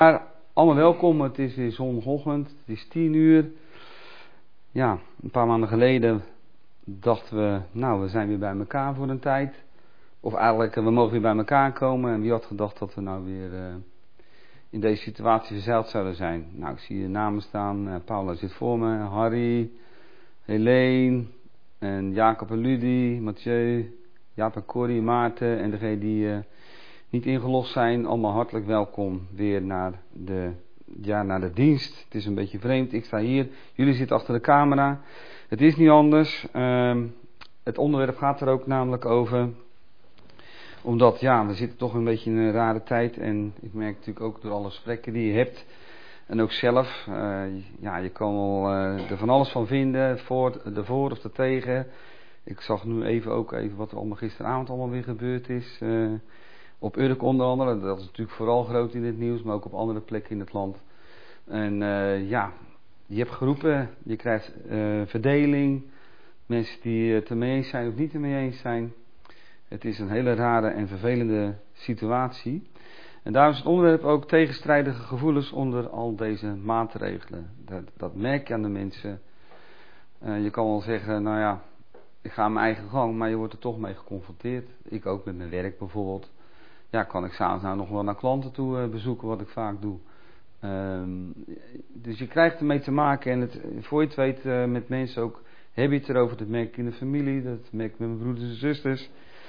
Allemaal welkom, het is weer zondagochtend, het is 10:00. Ja, een paar maanden geleden dachten we, we zijn weer bij elkaar voor een tijd. Of eigenlijk, we mogen weer bij elkaar komen. En wie had gedacht dat we nou weer in deze situatie verzeild zouden zijn. Nou, ik zie je namen staan, Paula zit voor me, Harry, Helene, en Jacob en Ludie, Mathieu, Jaap en Corrie, Maarten en degenen die niet ingelogd zijn, allemaal hartelijk welkom weer naar de dienst. Het is een beetje vreemd, ik sta hier, jullie zitten achter de camera. Het is niet anders. Het onderwerp gaat er ook namelijk over. Omdat, we zitten toch een beetje in een rare tijd. En ik merk natuurlijk ook door alle gesprekken die je hebt. En ook zelf. Je kan er van alles van vinden. Ervoor of ertegen. Ik zag nu even wat er allemaal gisteravond allemaal weer gebeurd is. Op Urk onder andere. Dat is natuurlijk vooral groot in het nieuws. Maar ook op andere plekken in het land. En je hebt geroepen. Je krijgt verdeling. Mensen die het ermee eens zijn of niet ermee eens zijn. Het is een hele rare en vervelende situatie. En daarom is het onderwerp ook tegenstrijdige gevoelens onder al deze maatregelen. Dat merk je aan de mensen. Je kan wel zeggen, ik ga mijn eigen gang, maar je wordt er toch mee geconfronteerd. Ik ook met mijn werk bijvoorbeeld. Ja, kan ik s'avonds nou nog wel naar klanten toe bezoeken, wat ik vaak doe. Dus je krijgt ermee te maken en voor je het weet met mensen ook, heb je het erover. Dat merk ik in de familie, dat merk ik met mijn broeders en zusters.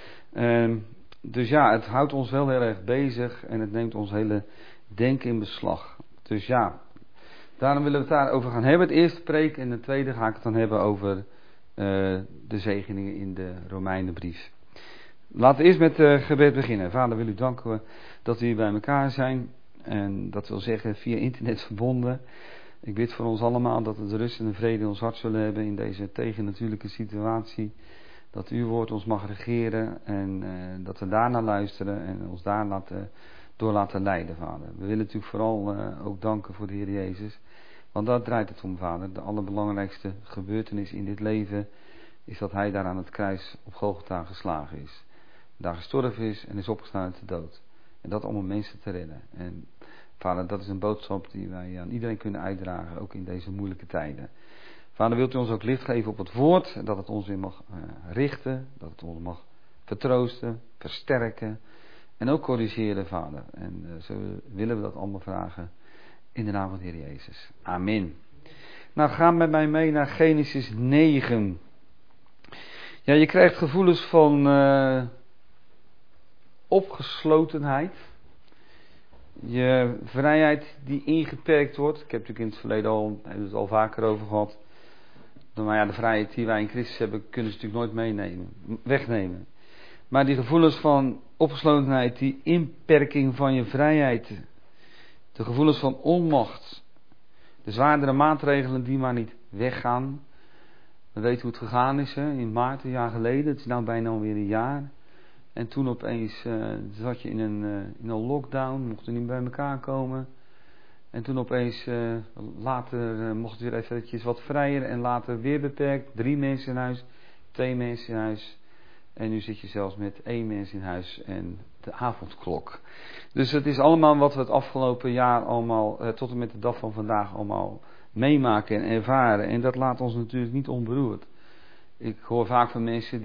Dus het houdt ons wel heel erg bezig en het neemt ons hele denken in beslag. Dus daarom willen we het daarover gaan hebben. Het eerste preek en het tweede ga ik het dan hebben over de zegeningen in de Romeinenbrief. Laten we eerst met gebed beginnen. Vader, wil u danken dat we hier bij elkaar zijn. En dat wil zeggen via internet verbonden. Ik bid voor ons allemaal dat we de rust en de vrede in ons hart zullen hebben in deze tegennatuurlijke situatie. Dat uw woord ons mag regeren en dat we daarnaar luisteren en ons daar door laten leiden, Vader. We willen natuurlijk vooral ook danken voor de Heer Jezus. Want daar draait het om, Vader. De allerbelangrijkste gebeurtenis in dit leven is dat Hij daar aan het kruis op Golgotha geslagen is. Daar gestorven is en is opgestaan uit de dood. En dat om mensen te redden. En Vader, dat is een boodschap die wij aan iedereen kunnen uitdragen, ook in deze moeilijke tijden. Vader, wilt u ons ook licht geven op het woord, dat het ons weer mag richten, dat het ons mag vertroosten, versterken en ook corrigeren, Vader. En zo willen we dat allemaal vragen in de naam van de Heer Jezus. Amen. Nou, ga met mij mee naar Genesis 9. Ja, je krijgt gevoelens van opgeslotenheid. Je vrijheid die ingeperkt wordt. Ik heb natuurlijk in het verleden het al vaker over gehad. Maar de vrijheid die wij in Christus hebben, kunnen ze natuurlijk nooit wegnemen. Maar die gevoelens van opgeslotenheid, die inperking van je vrijheid, de gevoelens van onmacht, de zwaardere maatregelen die maar niet weggaan. We weten hoe het gegaan is, in maart, een jaar geleden. Het is nou bijna alweer een jaar. En toen opeens zat je in een lockdown, mochten niet bij elkaar komen. En toen opeens, later mocht het weer eventjes wat vrijer en later weer beperkt. 3 mensen in huis, 2 mensen in huis. En nu zit je zelfs met 1 mens in huis en de avondklok. Dus het is allemaal wat we het afgelopen jaar allemaal, tot en met de dag van vandaag allemaal meemaken en ervaren. En dat laat ons natuurlijk niet onberoerd. Ik hoor vaak van mensen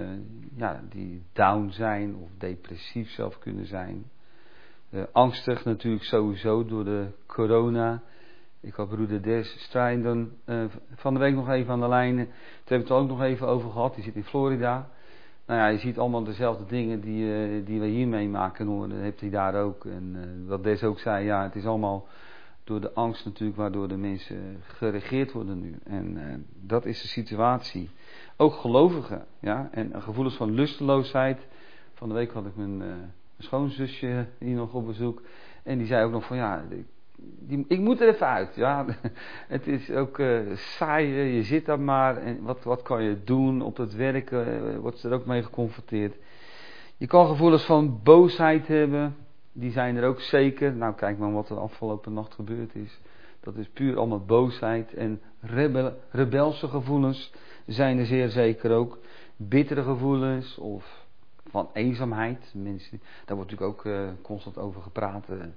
die down zijn of depressief zelf kunnen zijn. Angstig natuurlijk sowieso door de corona. Ik had broeder Des Strijden van de week nog even aan de lijn. Daar hebben we het er ook nog even over gehad. Die zit in Florida. Je ziet allemaal dezelfde dingen die we hier meemaken. Dat heeft hij daar ook. En wat Des ook zei, het is allemaal door de angst natuurlijk waardoor de mensen geregeerd worden nu. En dat is de situatie. Ook gelovigen, en gevoelens van lusteloosheid. Van de week had ik mijn schoonzusje hier nog op bezoek. En die zei ook nog van ik moet er even uit. Ja. Het is ook saai, je zit daar maar. En wat kan je doen op het werk? Wordt ze er ook mee geconfronteerd. Je kan gevoelens van boosheid hebben. Die zijn er ook zeker. Nou, kijk maar wat er afgelopen nacht gebeurd is. Dat is puur allemaal boosheid. En rebelse gevoelens zijn er zeer zeker ook. Bittere gevoelens of van eenzaamheid. Mensen, daar wordt natuurlijk ook constant over gepraat.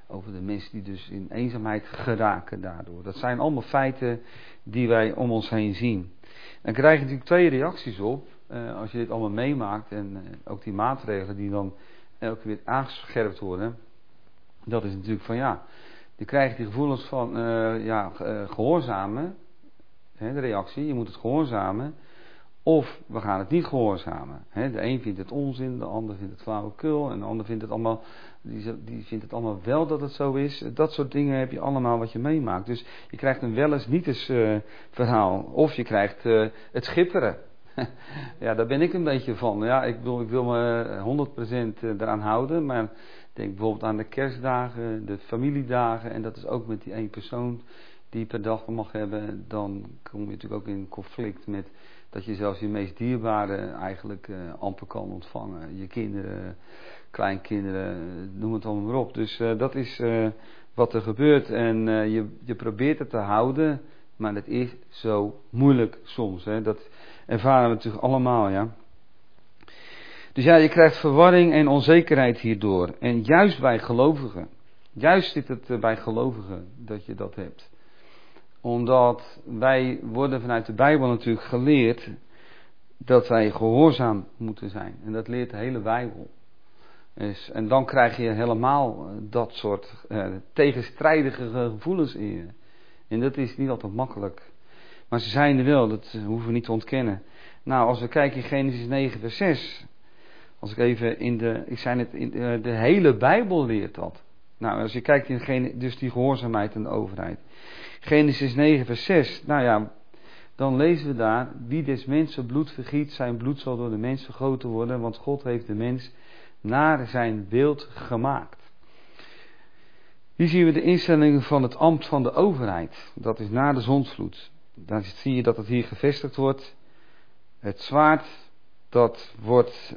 over de mensen die dus in eenzaamheid geraken daardoor. Dat zijn allemaal feiten die wij om ons heen zien. Dan krijg je natuurlijk twee reacties op, als je dit allemaal meemaakt en ook die maatregelen die dan elke keer weer aangescherpt worden. Dat is natuurlijk van ja, je krijgt die gevoelens van gehoorzamen, de reactie, je moet het gehoorzamen. Of we gaan het niet gehoorzamen. De een vindt het onzin, de ander vindt het flauwekul en de ander vindt het allemaal, die vindt het allemaal wel dat het zo is. Dat soort dingen heb je allemaal wat je meemaakt. Dus je krijgt een wel eens niet eens verhaal. Of je krijgt het schipperen. Ja, daar ben ik een beetje van. Ja, ik wil me 100% eraan houden, maar denk bijvoorbeeld aan de kerstdagen, de familiedagen en dat is ook met die één persoon die per dag mag hebben. Dan kom je natuurlijk ook in conflict met dat je zelfs je meest dierbare eigenlijk amper kan ontvangen. Je kinderen, kleinkinderen, noem het allemaal maar op. Dus dat is wat er gebeurt. En je probeert het te houden, maar het is zo moeilijk soms. Dat ervaren we natuurlijk allemaal, ja. Dus ja, je krijgt verwarring en onzekerheid hierdoor. En juist bij gelovigen. Juist zit het bij gelovigen dat je dat hebt. Omdat wij worden vanuit de Bijbel natuurlijk geleerd dat wij gehoorzaam moeten zijn. En dat leert de hele Bijbel. Dus, en dan krijg je helemaal dat soort tegenstrijdige gevoelens in je. En dat is niet altijd makkelijk. Maar ze zijn er wel, dat hoeven we niet te ontkennen. Nou, als we kijken in Genesis 9 vers 6. Als ik even de hele Bijbel leert dat. Nou, als je kijkt in dus die gehoorzaamheid en de overheid. Genesis 9 vers 6, nou ja, dan lezen we daar, wie des mensen bloed vergiet, zijn bloed zal door de mens vergoten worden, want God heeft de mens naar zijn beeld gemaakt. Hier zien we de instellingen van het ambt van de overheid, dat is na de zondvloed. Dan zie je dat het hier gevestigd wordt. Het zwaard, dat wordt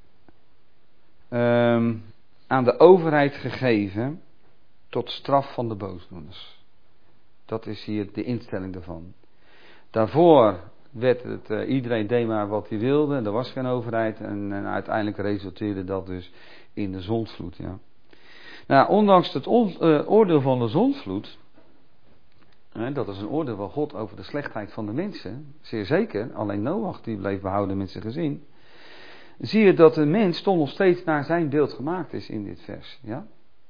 aan de overheid gegeven tot straf van de boosdoeners. Dat is hier de instelling ervan. Daarvoor werd het, iedereen deed maar wat hij wilde. Er was geen overheid. En uiteindelijk resulteerde dat dus in de zondvloed. Ja. Nou, ondanks het oordeel van de zondvloed. Dat is een oordeel van God over de slechtheid van de mensen. Zeer zeker. Alleen Noach die bleef behouden met zijn gezin. Zie je dat de mens toch nog steeds naar zijn beeld gemaakt is in dit vers. Ja?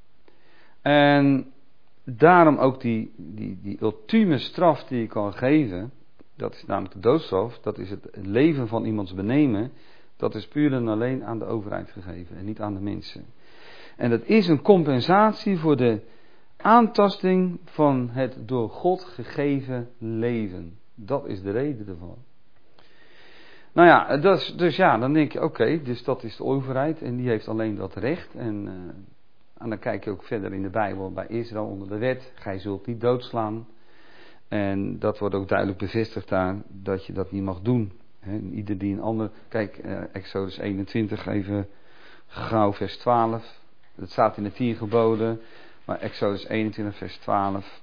En daarom ook die ultieme straf die je kan geven, dat is namelijk de doodstraf, dat is het leven van iemands benemen, dat is puur en alleen aan de overheid gegeven en niet aan de mensen. En dat is een compensatie voor de aantasting van het door God gegeven leven. Dat is de reden ervan. Nou ja, dus ja, dan denk je, oké, dus dat is de overheid en die heeft alleen dat recht. En dan kijk je ook verder in de Bijbel bij Israël onder de wet. Gij zult niet doodslaan. En dat wordt ook duidelijk bevestigd daar, dat je dat niet mag doen. Ieder die een ander... Kijk, Exodus 21, even gauw vers 12. Dat staat in de 10 geboden. Maar Exodus 21, vers 12...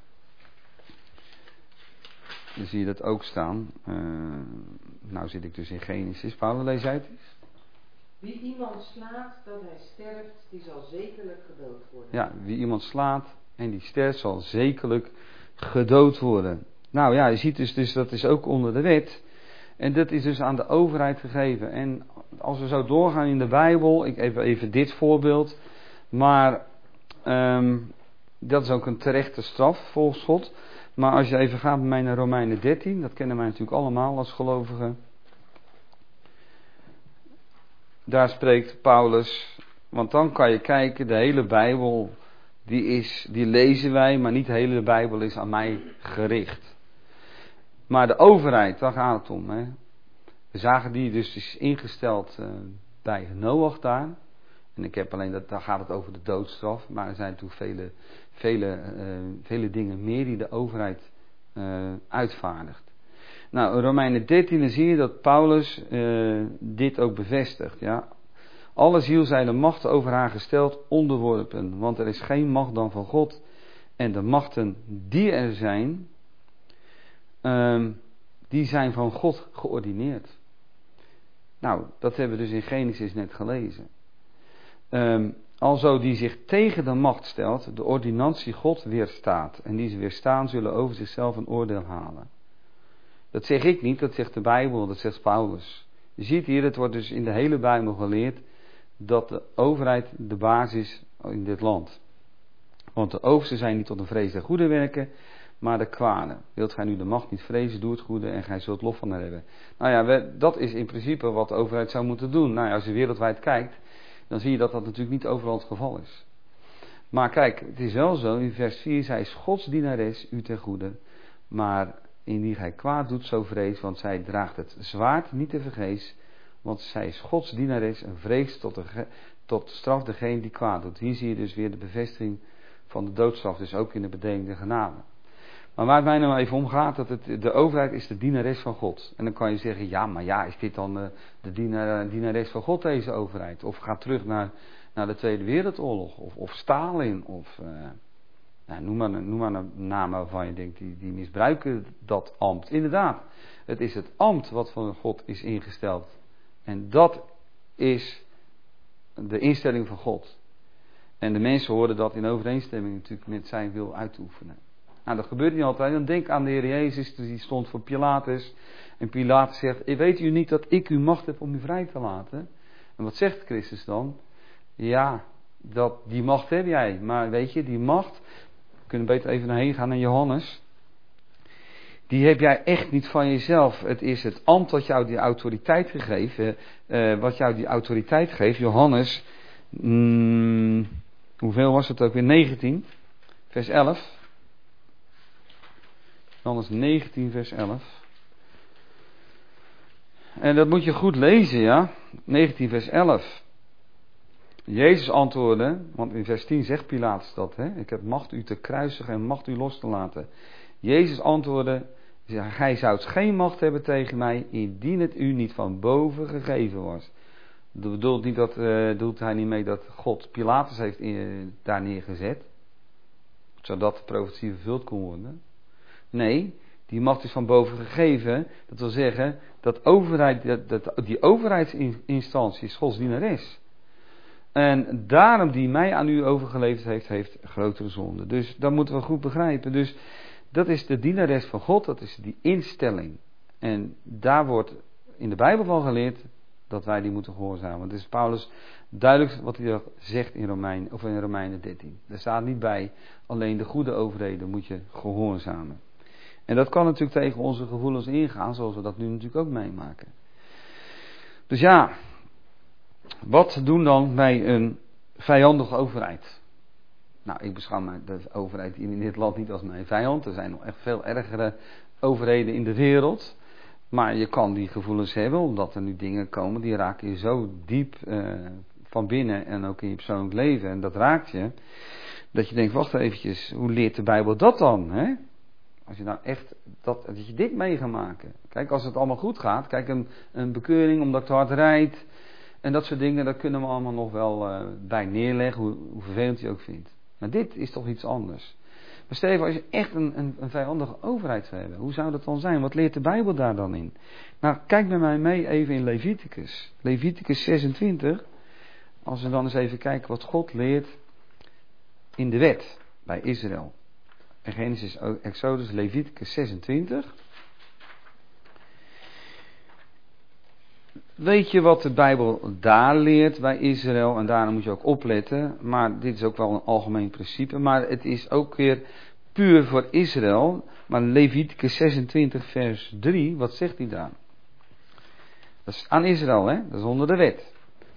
Dan zie je dat ook staan. Nou zit ik dus in Genesis. Paulus, lees jij het eens? Wie iemand slaat dat hij sterft, die zal zekerlijk gedood worden. Ja, wie iemand slaat en die sterft, zal zekerlijk gedood worden. Nou ja, je ziet dus dat is ook onder de wet. En dat is dus aan de overheid gegeven. En als we zo doorgaan in de Bijbel, ik even dit voorbeeld. Maar dat is ook een terechte straf volgens God. Maar als je even gaat bij mij naar Romeinen 13, dat kennen wij natuurlijk allemaal als gelovigen. Daar spreekt Paulus, want dan kan je kijken, de hele Bijbel, die lezen wij, maar niet de hele Bijbel is aan mij gericht. Maar de overheid, daar gaat het om. Hè. We zagen die dus is ingesteld bij Noach daar. En ik heb alleen, daar gaat het over de doodstraf, maar er zijn natuurlijk vele dingen meer die de overheid uitvaardigt. Nou, in Romeinen 13 dan zie je dat Paulus dit ook bevestigt. Ja. Alle ziel zijn de machten over haar gesteld onderworpen, want er is geen macht dan van God. En de machten die er zijn, die zijn van God geordineerd. Nou, dat hebben we dus in Genesis net gelezen. alzo die zich tegen de macht stelt, de ordinantie God weerstaat. En die ze weerstaan zullen over zichzelf een oordeel halen. Dat zeg ik niet, dat zegt de Bijbel, dat zegt Paulus. Je ziet hier, het wordt dus in de hele Bijbel geleerd dat de overheid de baas is in dit land. Want de oversten zijn niet tot een vrees der goede werken, maar de kwade. Wilt gij nu de macht niet vrezen, doe het goede en gij zult lof van haar hebben. Nou ja, dat is in principe wat de overheid zou moeten doen. Nou ja, als je wereldwijd kijkt, dan zie je dat dat natuurlijk niet overal het geval is. Maar kijk, het is wel zo, in vers 4, zij is Gods dienares, u ten goede. Maar indien gij kwaad doet, zo vrees, want zij draagt het zwaard niet te vergeefs. Want zij is Gods dienares en vreest tot straf degene die kwaad doet. Hier zie je dus weer de bevestiging van de doodstraf, dus ook in de bedeling der genade. Maar waar het mij nou even om gaat, dat de overheid is de dienares van God. En dan kan je zeggen, ja, maar ja, is dit dan de dienares van God, deze overheid? Of gaat terug naar de Tweede Wereldoorlog, of Stalin, of noem maar een naam waarvan je denkt, die misbruiken dat ambt. Inderdaad, het is het ambt wat van God is ingesteld. En dat is de instelling van God. En de mensen hoorden dat in overeenstemming natuurlijk met zijn wil uitoefenen. Nou, dat gebeurt niet altijd. Dan denk aan de Heer Jezus, die stond voor Pilatus. En Pilatus zegt, weet u niet dat ik u macht heb om u vrij te laten? En wat zegt Christus dan? Ja, die macht heb jij. Maar weet je, die macht, we kunnen beter even naar heen gaan naar Johannes. Die heb jij echt niet van jezelf. Het is het ambt dat jou die autoriteit geeft. Johannes, hoeveel was het ook weer? 19, vers 11. Johannes 19, vers 11. En dat moet je goed lezen, ja. 19, vers 11. Jezus antwoordde, want in vers 10 zegt Pilatus dat, hè. Ik heb macht u te kruisigen en macht u los te laten. Jezus antwoordde, gij zoudt geen macht hebben tegen mij, indien het u niet van boven gegeven was. Dat bedoelt hij niet mee dat God Pilatus heeft daar neergezet, zodat de profetie vervuld kon worden. Nee, die macht is van boven gegeven. Dat wil zeggen, die overheidsinstantie is Gods dienares. En daarom die mij aan u overgeleverd heeft grotere zonde. Dus dat moeten we goed begrijpen. Dus dat is de dienares van God, dat is die instelling. En daar wordt in de Bijbel van geleerd dat wij die moeten gehoorzamen. Want het is Paulus duidelijk wat hij zegt in Romeinen 13. Er staat niet bij, alleen de goede overheden moet je gehoorzamen. En dat kan natuurlijk tegen onze gevoelens ingaan, zoals we dat nu natuurlijk ook meemaken. Dus ja, wat doen dan bij een vijandige overheid? Nou, ik beschouw de overheid hier in dit land niet als mijn vijand. Er zijn nog echt veel ergere overheden in de wereld. Maar je kan die gevoelens hebben, omdat er nu dingen komen die raken je zo diep van binnen en ook in je persoonlijk leven. En dat raakt je, dat je denkt, wacht eventjes, hoe leert de Bijbel dat dan? Hè? Als je nou echt, dat je dit mee gaat maken. Kijk, als het allemaal goed gaat, kijk, een bekeuring omdat ik te hard rijd. En dat soort dingen, dat kunnen we allemaal nog wel bij neerleggen, hoe vervelend je ook vindt. Maar dit is toch iets anders. Maar stel je voor, als je echt een vijandige overheid zou hebben, hoe zou dat dan zijn? Wat leert de Bijbel daar dan in? Nou, kijk met mij mee even in Leviticus. Leviticus 26. Als we dan eens even kijken wat God leert in de wet bij Israël. En Genesis, Exodus, Leviticus 26. Weet je wat de Bijbel daar leert bij Israël? En daarom moet je ook opletten. Maar dit is ook wel een algemeen principe. Maar het is ook weer puur voor Israël. Maar Leviticus 26 vers 3, wat zegt hij daar? Dat is aan Israël, hè? Dat is onder de wet.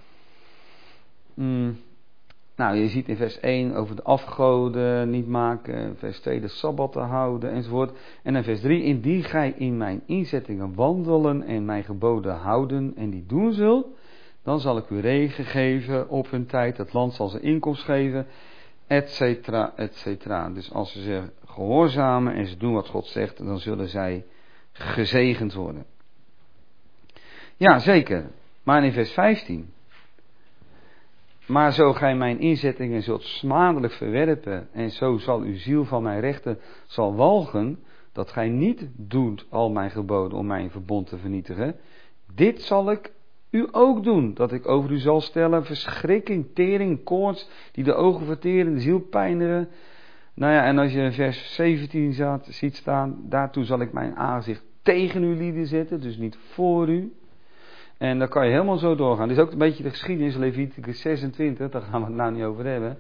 Nou, je ziet in vers 1 over de afgoden niet maken. Vers 2 de sabbatten houden enzovoort. En in vers 3, indien gij in mijn inzettingen wandelen en mijn geboden houden en die doen zult, dan zal ik u regen geven op hun tijd. Het land zal ze inkomst geven, et cetera, et cetera. Dus als ze zich gehoorzamen en ze doen wat God zegt, dan zullen zij gezegend worden. Ja, zeker. Maar in vers 15... Maar zo gij mijn inzettingen zult smadelijk verwerpen, en zo zal uw ziel van mijn rechten zal walgen, dat gij niet doet al mijn geboden om mijn verbond te vernietigen, dit zal ik u ook doen, dat ik over u zal stellen verschrikking, tering, koorts, die de ogen verteren, de ziel pijnigen. Nou ja, en als je vers 17 ziet staan, daartoe zal ik mijn aangezicht tegen uw lieden zetten, dus niet voor u. En dan kan je helemaal zo doorgaan. Dit is ook een beetje de geschiedenis, Leviticus 26, daar gaan we het nou niet over hebben.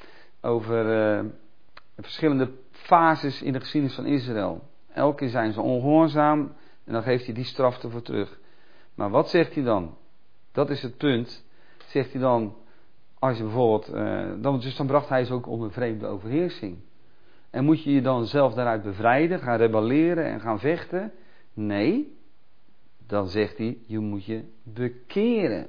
Over verschillende fases in de geschiedenis van Israël. Elke keer zijn ze ongehoorzaam en dan geeft hij die straf ervoor terug. Maar wat zegt hij dan? Dat is het punt. Zegt hij dan, als je bijvoorbeeld, dan bracht hij ze ook onder vreemde overheersing. En moet je je dan zelf daaruit bevrijden, gaan rebelleren en gaan vechten? Nee, dan zegt hij, je moet je bekeren.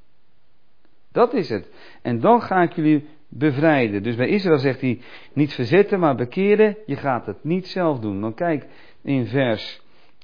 Dat is het. En dan ga ik jullie bevrijden. Dus bij Israël zegt hij, niet verzetten, maar bekeren. Je gaat het niet zelf doen. Dan kijk in vers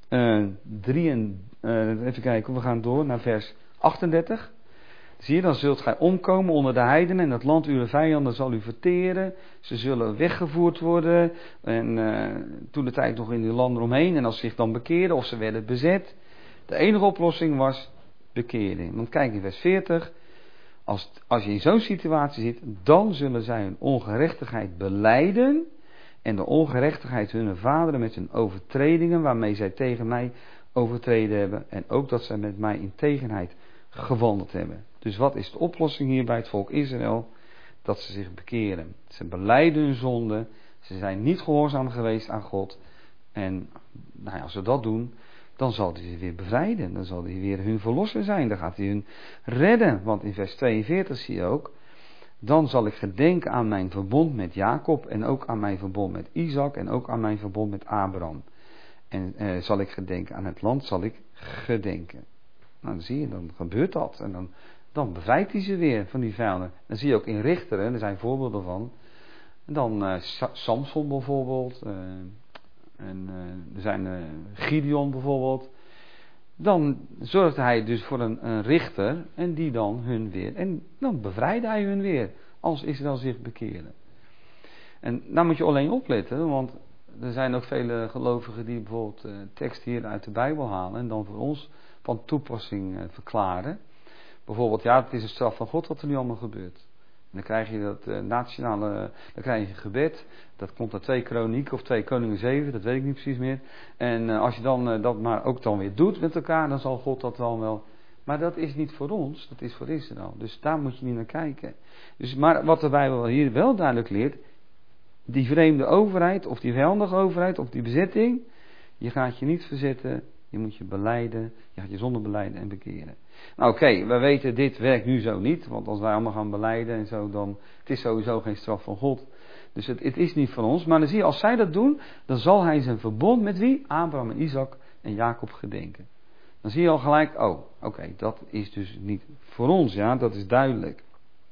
3 even kijken, we gaan door naar vers 38. Zie je, dan zult gij omkomen onder de heidenen en het land uw vijanden zal u verteren. Ze zullen weggevoerd worden. En toen de tijd nog in die landen omheen. En als ze zich dan bekeerden of ze werden bezet. De enige oplossing was bekering. Want kijk in vers 40. Als je in zo'n situatie zit, dan zullen zij hun ongerechtigheid belijden. En de ongerechtigheid hun vaderen met hun overtredingen waarmee zij tegen mij overtreden hebben. En ook dat zij met mij in tegenheid gewandeld hebben. Dus wat is de oplossing hier bij het volk Israël? Dat ze zich bekeren. Ze belijden hun zonde. Ze zijn niet gehoorzaam geweest aan God. En nou ja, als ze dat doen, dan zal hij ze weer bevrijden. Dan zal hij weer hun verlosser zijn. Dan gaat hij hun redden. Want in vers 42 zie je ook. Dan zal ik gedenken aan mijn verbond met Jacob. En ook aan mijn verbond met Isaac. En ook aan mijn verbond met Abraham. En zal ik gedenken aan het land, zal ik gedenken. Nou, dan zie je, dan gebeurt dat. En dan bevrijdt hij ze weer van die vijanden. Dan zie je ook in Richteren, er zijn voorbeelden van. Dan Samson bijvoorbeeld. En er zijn Gideon bijvoorbeeld. Dan zorgt hij dus voor een richter. En die dan hun weer. En dan bevrijdde hij hun weer. Als Israël zich bekeren. En daar moet je alleen opletten. Want er zijn ook vele gelovigen die bijvoorbeeld tekst hier uit de Bijbel halen. En dan voor ons van toepassing verklaren. Bijvoorbeeld, ja, het is een straf van God wat er nu allemaal gebeurt. En dan krijg je dat dan krijg je gebed. Dat komt uit 2 Kronieken of 2 Koningen 7, dat weet ik niet precies meer. En als je dan dat maar ook dan weer doet met elkaar, dan zal God dat dan wel. Maar dat is niet voor ons, dat is voor Israël. Dus daar moet je niet naar kijken. Dus, maar wat de Bijbel hier wel duidelijk leert, die vreemde overheid, of die vijandige overheid, of die bezetting, je gaat je niet verzetten, je moet je belijden, je gaat je zonde belijden en bekeren. Nou oké, we weten dit werkt nu zo niet, want als wij allemaal gaan belijden en zo, dan, het is sowieso geen straf van God. Dus het is niet van ons, maar dan zie je, als zij dat doen, dan zal hij zijn verbond met wie? Abraham en Isaac en Jacob gedenken. Dan zie je al gelijk, oké, dat is dus niet voor ons, ja, dat is duidelijk.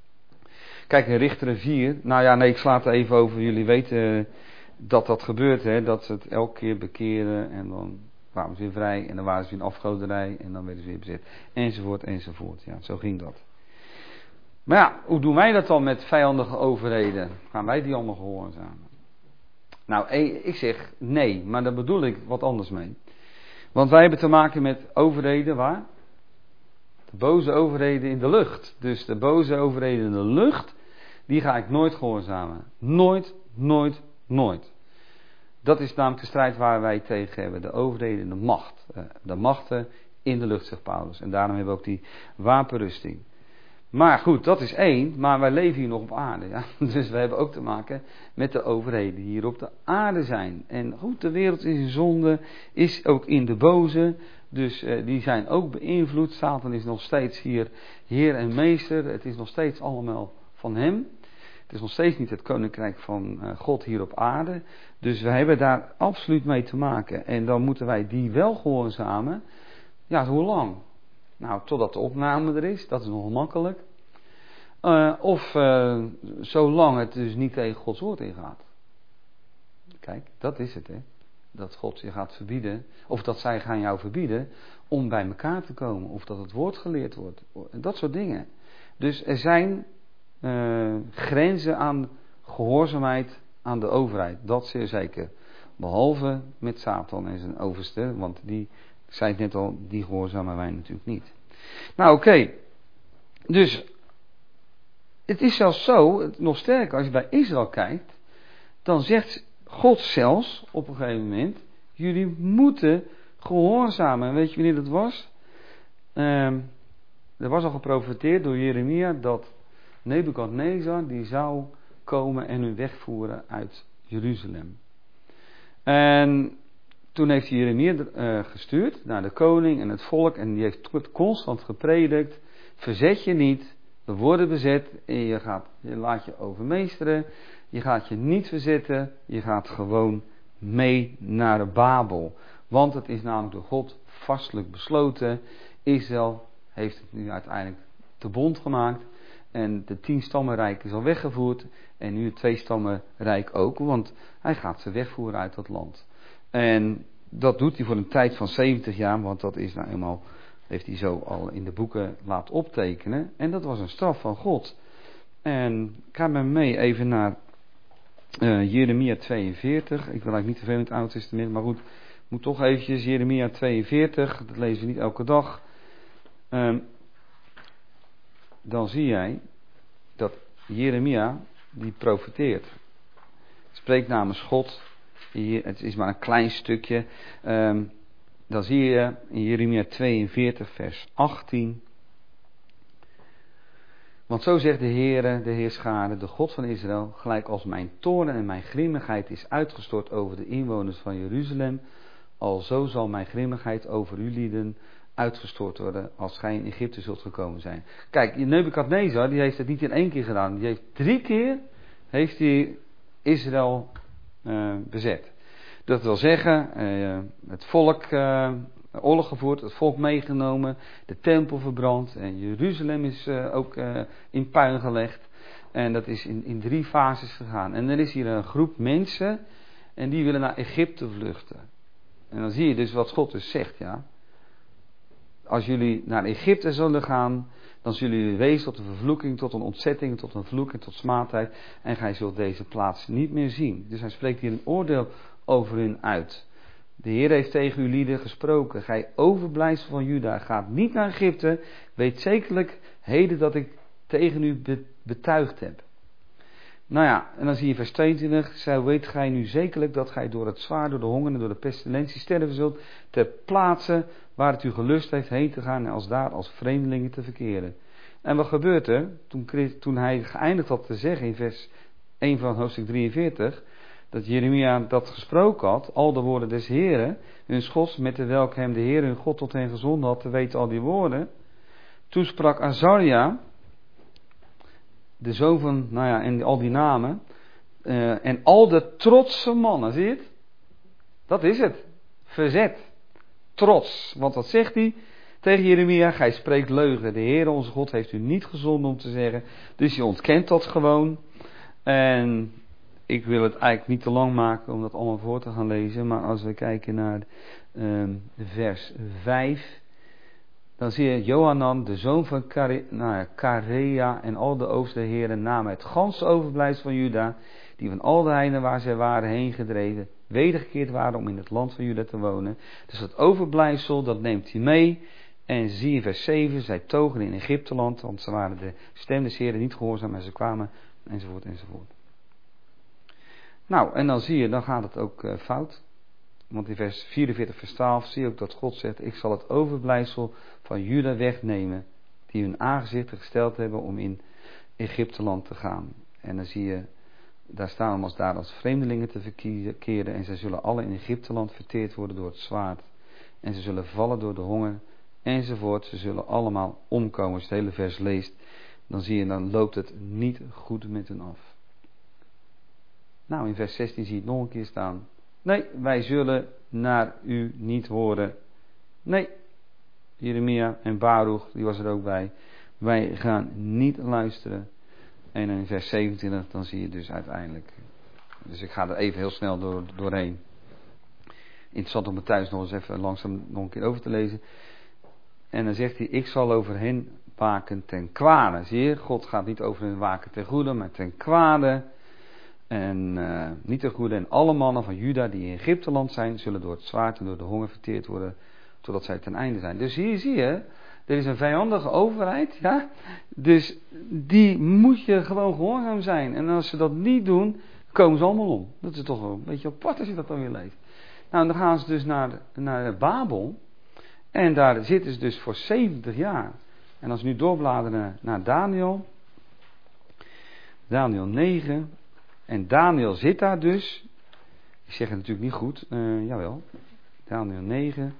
Kijk, in Richteren 4, nou ja, nee, ik sla het even over, jullie weten dat dat gebeurt, hè, dat ze het elke keer bekeren en dan kwamen ze weer vrij en dan waren ze weer in afgoderij en dan werden ze weer bezet, enzovoort, enzovoort. Ja, zo ging dat. Maar ja, hoe doen wij dat dan met vijandige overheden? Gaan wij die allemaal gehoorzamen? Nou, ik zeg nee, maar daar bedoel ik wat anders mee. Want wij hebben te maken met overheden waar? De boze overheden in de lucht. Dus de boze overheden in de lucht, die ga ik nooit gehoorzamen. Nooit, nooit, nooit. Dat is namelijk de strijd waar wij tegen hebben. De overheden in de macht. De machten in de lucht, zegt Paulus. En daarom hebben we ook die wapenrusting. Maar goed, dat is één. Maar wij leven hier nog op aarde. Ja? Dus we hebben ook te maken met de overheden die hier op de aarde zijn. En goed, de wereld is in zonde. Is ook in de boze. Dus die zijn ook beïnvloed. Satan is nog steeds hier heer en meester. Het is nog steeds allemaal van hem. Het is nog steeds niet het koninkrijk van God hier op aarde. Dus we hebben daar absoluut mee te maken. En dan moeten wij die wel gehoorzamen. Ja, hoe lang? Nou, totdat de opname er is. Dat is nog makkelijk. Zolang het dus niet tegen Gods woord ingaat. Kijk, dat is het, hè. Dat God je gaat verbieden. Of dat zij gaan jou verbieden om bij elkaar te komen. Of dat het woord geleerd wordt. Dat soort dingen. Dus er zijn grenzen aan gehoorzaamheid aan de overheid. Dat zeer zeker. Behalve met Satan en zijn overste. Want die, ik zei het net al, die gehoorzamen wij natuurlijk niet. Nou oké. Dus het is zelfs zo, nog sterker, als je bij Israël kijkt, dan zegt God zelfs op een gegeven moment, jullie moeten gehoorzamen. En weet je wanneer dat was? Er was al geprofeteerd door Jeremia dat Nebukadnezar die zou komen en hun wegvoeren uit Jeruzalem. En toen heeft Jeremia gestuurd naar de koning en het volk en die heeft constant gepredikt, verzet je niet, we worden bezet en je laat je overmeesteren, je gaat je niet verzetten, je gaat gewoon mee naar Babel. Want het is namelijk door God vastelijk besloten, Israël heeft het nu uiteindelijk te bond gemaakt en de 10-stammenrijk is al weggevoerd en nu het 2-stammenrijk ook, want hij gaat ze wegvoeren uit dat land. En dat doet hij voor een tijd van 70 jaar, want dat is nou eenmaal, heeft hij zo al in de boeken laten optekenen. En dat was een straf van God. En ik ga met me mee even naar Jeremia 42. Ik wil eigenlijk niet te veel in het Oude Testament, maar goed, moet toch eventjes Jeremia 42, dat lezen we niet elke dag. Dan zie jij dat Jeremia, die profeteert, spreekt namens God. Hier, het is maar een klein stukje. Dan zie je in Jeremia 42 vers 18. Want zo zegt de Heere, de Heerscharen, de God van Israël, gelijk als mijn toorn en mijn grimmigheid is uitgestort over de inwoners van Jeruzalem, alzo zal mijn grimmigheid over u lieden uitgestort worden als gij in Egypte zult gekomen zijn. Kijk, Nebukadnezar, die heeft het niet in 1 keer gedaan. Die heeft 3 keer heeft hij Israël bezet. Dat wil zeggen, het volk oorlog gevoerd, het volk meegenomen, de tempel verbrand en Jeruzalem is ook in puin gelegd. En dat is in 3 fases gegaan. En er is hier een groep mensen en die willen naar Egypte vluchten. En dan zie je dus wat God dus zegt, ja. Als jullie naar Egypte zullen gaan, dan zullen jullie wezen tot een vervloeking, tot een ontzetting, tot een vloek en tot smaadheid. En gij zult deze plaats niet meer zien. Dus hij spreekt hier een oordeel over hun uit. De Heer heeft tegen uw lieden gesproken. Gij overblijfsel van Juda, gaat niet naar Egypte. Weet zekerlijk heden dat ik tegen u betuigd heb. Nou ja, en dan zie je vers 22. Zij weet gij nu zekerlijk dat gij door het zwaard, door de honger en door de pestilentie sterven zult, ter plaatse waar het u gelust heeft heen te gaan en als daar als vreemdelingen te verkeren. En wat gebeurt er? Toen hij geëindigd had te zeggen in vers 1 van hoofdstuk 43, dat Jeremia dat gesproken had, al de woorden des Heren, hun Gods, met de welke hem de Heer hun God tot hen gezonden had, te weten al die woorden. Toen sprak Azaria, de zoon van, nou ja, en al die namen, en al de trotse mannen, zie je het? Dat is het. Verzet. Trots. Want wat zegt hij tegen Jeremia? Gij spreekt leugen. De Heer onze God heeft u niet gezonden om te zeggen. Dus je ontkent dat gewoon. En ik wil het eigenlijk niet te lang maken om dat allemaal voor te gaan lezen. Maar als we kijken naar vers 5. Dan zie je Johanan, de zoon van Karea en al de oosterheren namen het ganse overblijfsel van Juda, die van al de heiden waar zij waren heen gedreven, wedergekeerd waren om in het land van Juda te wonen. Dus dat overblijfsel, dat neemt hij mee. En zie je vers 7, zij togen in Egypteland, want ze waren de stem des Heren niet gehoorzaam en ze kwamen, enzovoort, enzovoort. Nou, en dan zie je, dan gaat het ook fout. Want in vers 44, vers 12 zie je ook dat God zegt, ik zal het overblijfsel van Juda wegnemen, die hun aangezichten gesteld hebben om in Egypteland te gaan. En dan zie je, daar staan om daar als vreemdelingen te verkeren en zij zullen alle in Egypteland verteerd worden door het zwaard. En ze zullen vallen door de honger, enzovoort. Ze zullen allemaal omkomen. Als je het hele vers leest, dan zie je, dan loopt het niet goed met hun af. Nou, in vers 16 zie je het nog een keer staan. Nee, wij zullen naar u niet horen. Nee, Jeremia en Baruch, die was er ook bij. Wij gaan niet luisteren. En in vers 27, dan zie je dus uiteindelijk. Dus ik ga er even heel snel doorheen. Interessant om het thuis nog eens even langzaam nog een keer over te lezen. En dan zegt hij, ik zal over hen waken ten kwade. Zie je, God gaat niet over hen waken ten goede, maar ten kwade. En niet ten goede. En alle mannen van Juda die in Egypteland zijn, zullen door het zwaard en door de honger verteerd worden, totdat zij ten einde zijn. Dus hier zie je, Er is een vijandige overheid, ja. Dus die moet je gewoon gehoorzaam zijn. En als ze dat niet doen, komen ze allemaal om. Dat is toch wel een beetje apart als je dat dan weer leest. Nou, dan gaan ze dus naar Babel. En daar zitten ze dus voor 70 jaar. En als we nu doorbladeren naar Daniel. Daniel 9. En Daniel zit daar dus. Ik zeg het natuurlijk niet goed. Jawel. Daniel 9.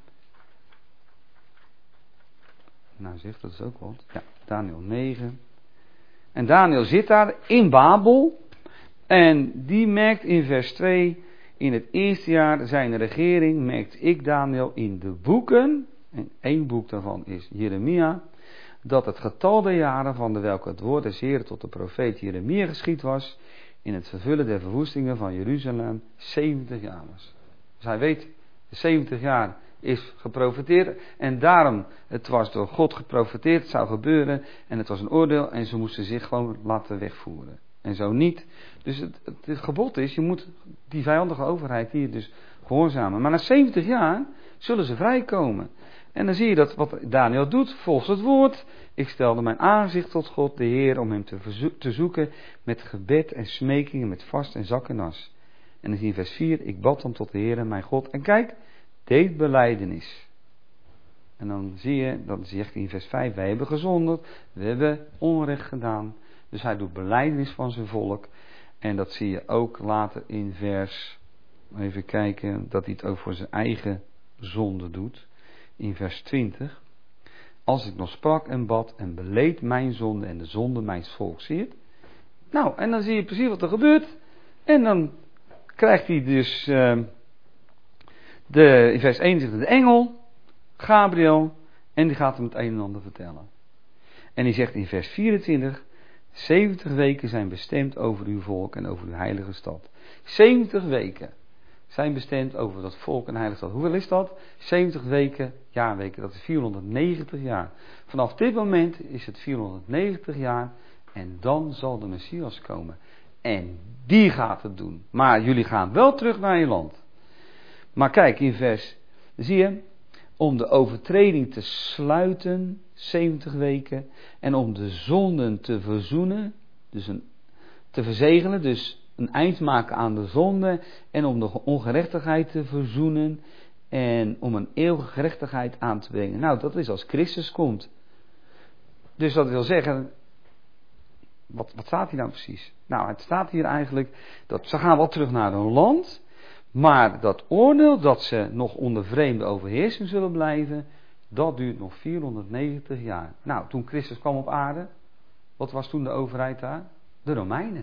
Nou zeg, dat is ook wat. Ja, Daniel 9. En Daniel zit daar in Babel. En die merkt in vers 2. In het eerste jaar zijn regering merkte ik Daniel in de boeken. En 1 boek daarvan is Jeremia. Dat het getal der jaren van de welke het woord des Heeren tot de profeet Jeremia geschied was. In het vervullen der verwoestingen van Jeruzalem 70 jaar was. Dus hij weet, 70 jaar is geprofeteerd. En daarom, het was door God geprofeteerd, het zou gebeuren. En het was een oordeel en ze moesten zich gewoon laten wegvoeren. En zo niet. Dus het gebod is, je moet die vijandige overheid hier dus gehoorzamen. Maar na 70 jaar zullen ze vrijkomen. En dan zie je dat wat Daniel doet, volgens het woord. Ik stelde mijn aangezicht tot God, de Heer, om hem te zoeken met gebed en smekingen, met vast en zak en as. En dan zie je in vers 4, ik bad hem tot de Heer, mijn God. En kijk, deed belijdenis. En dan zie je, dan zegt hij in vers 5, wij hebben gezonderd, we hebben onrecht gedaan. Dus hij doet belijdenis van zijn volk. En dat zie je ook later in vers, even kijken, dat hij het ook voor zijn eigen zonde doet. In vers 20. Als ik nog sprak en bad en beleed mijn zonde en de zonde mijns volks zeer. Nou, en dan zie je precies wat er gebeurt. En dan krijgt hij dus, in vers 1 zegt de engel, Gabriel, en die gaat hem het een en ander vertellen. En die zegt in vers 24, 70 weken zijn bestemd over uw volk en over uw heilige stad. 70 weken zijn bestemd over dat volk en heilige stad. Hoeveel is dat? 70 weken, jaarweken, dat is 490 jaar. Vanaf dit moment is het 490 jaar en dan zal de Messias komen. En die gaat het doen. Maar jullie gaan wel terug naar je land. Maar kijk, in vers, zie je, om de overtreding te sluiten, 70 weken, en om de zonden te verzoenen, dus te verzegelen, dus een eind maken aan de zonde, en om de ongerechtigheid te verzoenen, en om een eeuwige gerechtigheid aan te brengen. Nou, dat is als Christus komt. Dus dat wil zeggen, wat staat hier nou precies? Nou, het staat hier eigenlijk, dat ze gaan wel terug naar hun land, maar dat oordeel dat ze nog onder vreemde overheersing zullen blijven, dat duurt nog 490 jaar. Nou, toen Christus kwam op aarde, wat was toen de overheid daar? De Romeinen.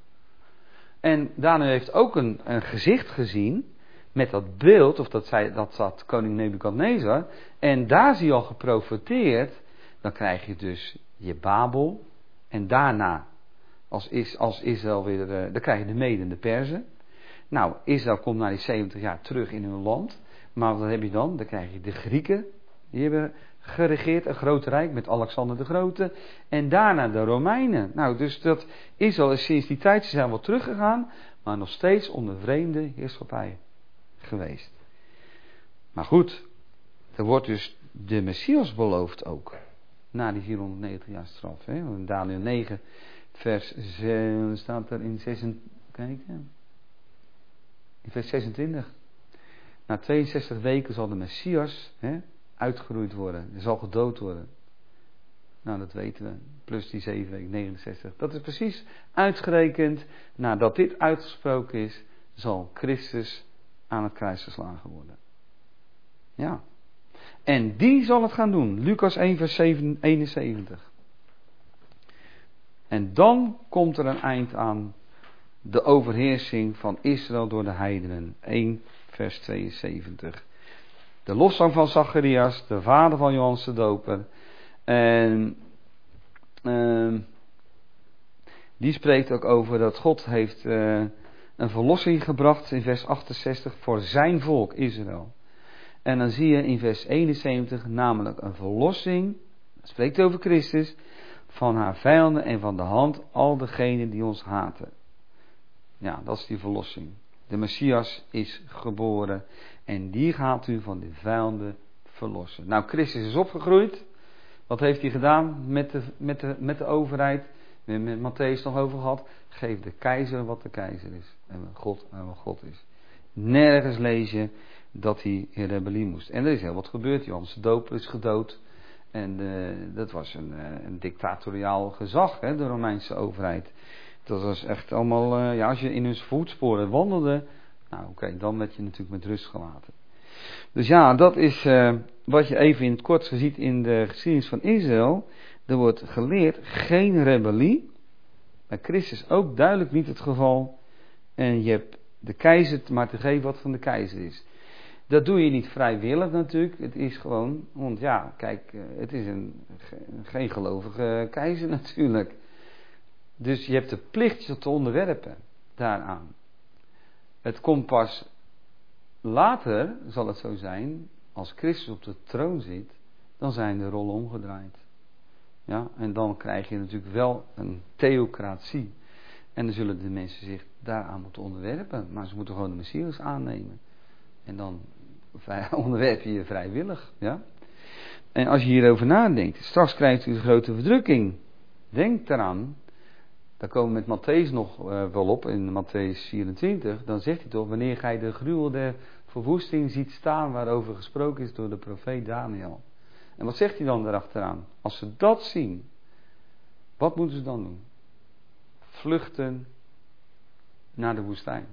En Daniel heeft ook een gezicht gezien met dat beeld, of dat zat koning Nebukadnezar. En daar zie je al geprofeteerd, dan krijg je dus je Babel. En daarna, als Israël weer, dan krijg je de Meden en de Perzen. Nou, Israël komt na die 70 jaar terug in hun land. Maar wat heb je dan? Dan krijg je de Grieken. Die hebben geregeerd, een groot rijk met Alexander de Grote. En daarna de Romeinen. Nou, dus dat Israël is sinds die tijd, ze zijn wel teruggegaan, maar nog steeds onder vreemde heerschappij geweest. Maar goed, er wordt dus de Messias beloofd ook. Na die 490 jaar straf. Hè? In Daniel 9, vers 6, staat er in 26, kijk, in vers 26. Na 62 weken zal de Messias uitgeroeid worden. Hij zal gedood worden. Nou, dat weten we. Plus die 7 weken, 69. Dat is precies uitgerekend. Nadat dit uitgesproken is, zal Christus aan het kruis geslagen worden. Ja. En die zal het gaan doen. Lucas 1 vers 71. En dan komt er een eind aan de overheersing van Israël door de heidenen. 1 vers 72. De lofzang van Zacharias, de vader van Johannes de Doper. En die spreekt ook over dat God heeft een verlossing gebracht in vers 68 voor zijn volk Israël. En dan zie je in vers 71 namelijk een verlossing, dat spreekt over Christus, van haar vijanden en van de hand al degenen die ons haten. Ja, dat is die verlossing. De Messias is geboren en die gaat u van de vijanden verlossen. Nou, Christus is opgegroeid Wat heeft hij gedaan met de overheid? We hebben met Mattheüs nog over gehad. Geef de keizer wat de keizer is. En God aan wat God is. Nergens lees je dat hij in rebellie moest. En er is heel wat gebeurd. Johannes de Doper is gedood. En dat was een dictatoriaal gezag, hè, de Romeinse overheid. Dat was echt allemaal, als je in hun voetsporen wandelde, nou oké, dan werd je natuurlijk met rust gelaten. Dus ja, dat is wat je even in het kort ziet in de geschiedenis van Israël. Er wordt geleerd, geen rebellie. Bij Christus ook duidelijk niet het geval. En je hebt de keizer maar te geven wat van de keizer is. Dat doe je niet vrijwillig natuurlijk. Het is gewoon, want ja, kijk, het is geen gelovige keizer natuurlijk. Dus je hebt de plicht je te onderwerpen daaraan. Het komt pas later, zal het zo zijn, als Christus op de troon zit, dan zijn de rollen omgedraaid. Ja, en dan krijg je natuurlijk wel een theocratie. En dan zullen de mensen zich daaraan moeten onderwerpen. Maar ze moeten gewoon de Messias aannemen. En dan onderwerp je je vrijwillig. Ja? En als je hierover nadenkt, straks krijgt u de grote verdrukking. Denk daaraan. Daar komen we met Mattheüs nog wel op, in Mattheüs 24. Dan zegt hij toch, wanneer gij de gruwel der verwoesting ziet staan waarover gesproken is door de profeet Daniel. En wat zegt hij dan daarachteraan? Als ze dat zien, wat moeten ze dan doen? Vluchten naar de woestijn.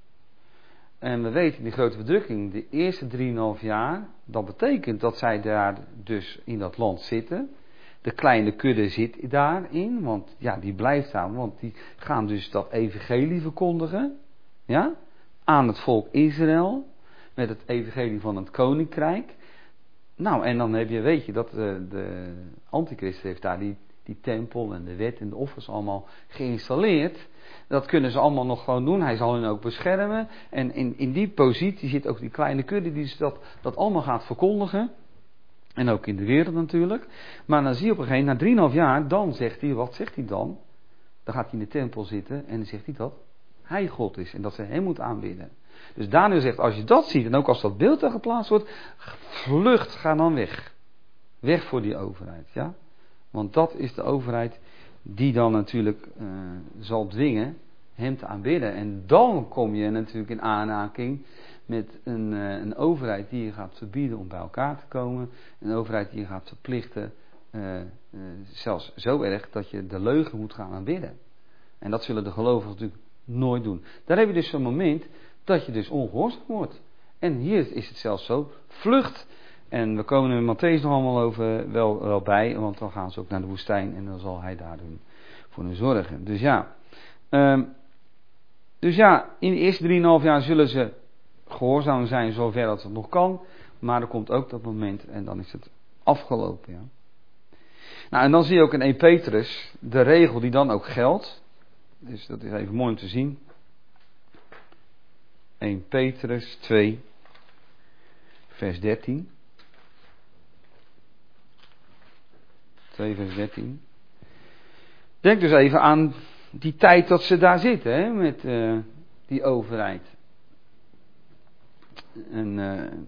En we weten, die grote verdrukking, de eerste 3,5 jaar, dat betekent dat zij daar dus in dat land zitten. De kleine kudde zit daarin, want ja, die blijft daar, want die gaan dus dat evangelie verkondigen, ja, aan het volk Israël, met het evangelie van het koninkrijk. Nou, en dan weet je dat de antichrist heeft daar die tempel en de wet en de offers allemaal geïnstalleerd. Dat kunnen ze allemaal nog gewoon doen. Hij zal hen ook beschermen. En in die positie zit ook die kleine kudde die dat allemaal gaat verkondigen. En ook in de wereld natuurlijk. Maar dan zie je op een gegeven moment, na 3,5 jaar, dan zegt hij, wat zegt hij dan? Dan gaat hij in de tempel zitten en dan zegt hij dat hij God is. En dat ze hem moet aanbidden. Dus Daniel zegt, als je dat ziet en ook als dat beeld daar geplaatst wordt, vlucht, ga dan weg. Weg voor die overheid, ja. Want dat is de overheid die dan natuurlijk zal dwingen hem te aanbidden. En dan kom je natuurlijk in aanraking met een overheid die je gaat verbieden om bij elkaar te komen. Een overheid die je gaat verplichten, zelfs zo erg dat je de leugen moet gaan aanbidden. En dat zullen de gelovigen natuurlijk nooit doen. Daar heb je dus zo'n moment dat je dus ongehoorzaam wordt. En hier is het zelfs zo, vlucht. En we komen er met Mattheüs nog allemaal over wel bij, want dan gaan ze ook naar de woestijn en dan zal hij daar voor hun zorgen. Dus ja, in de eerste 3,5 jaar zullen ze gehoorzaam zijn zover dat het nog kan, maar er komt ook dat moment en dan is het afgelopen. Ja. Nou, en dan zie je ook in 1 Petrus de regel die dan ook geldt. Dus dat is even mooi om te zien. 1 Petrus 2, vers 13. 2 vers 13. Denk dus even aan die tijd dat ze daar zitten, hè, met die overheid. En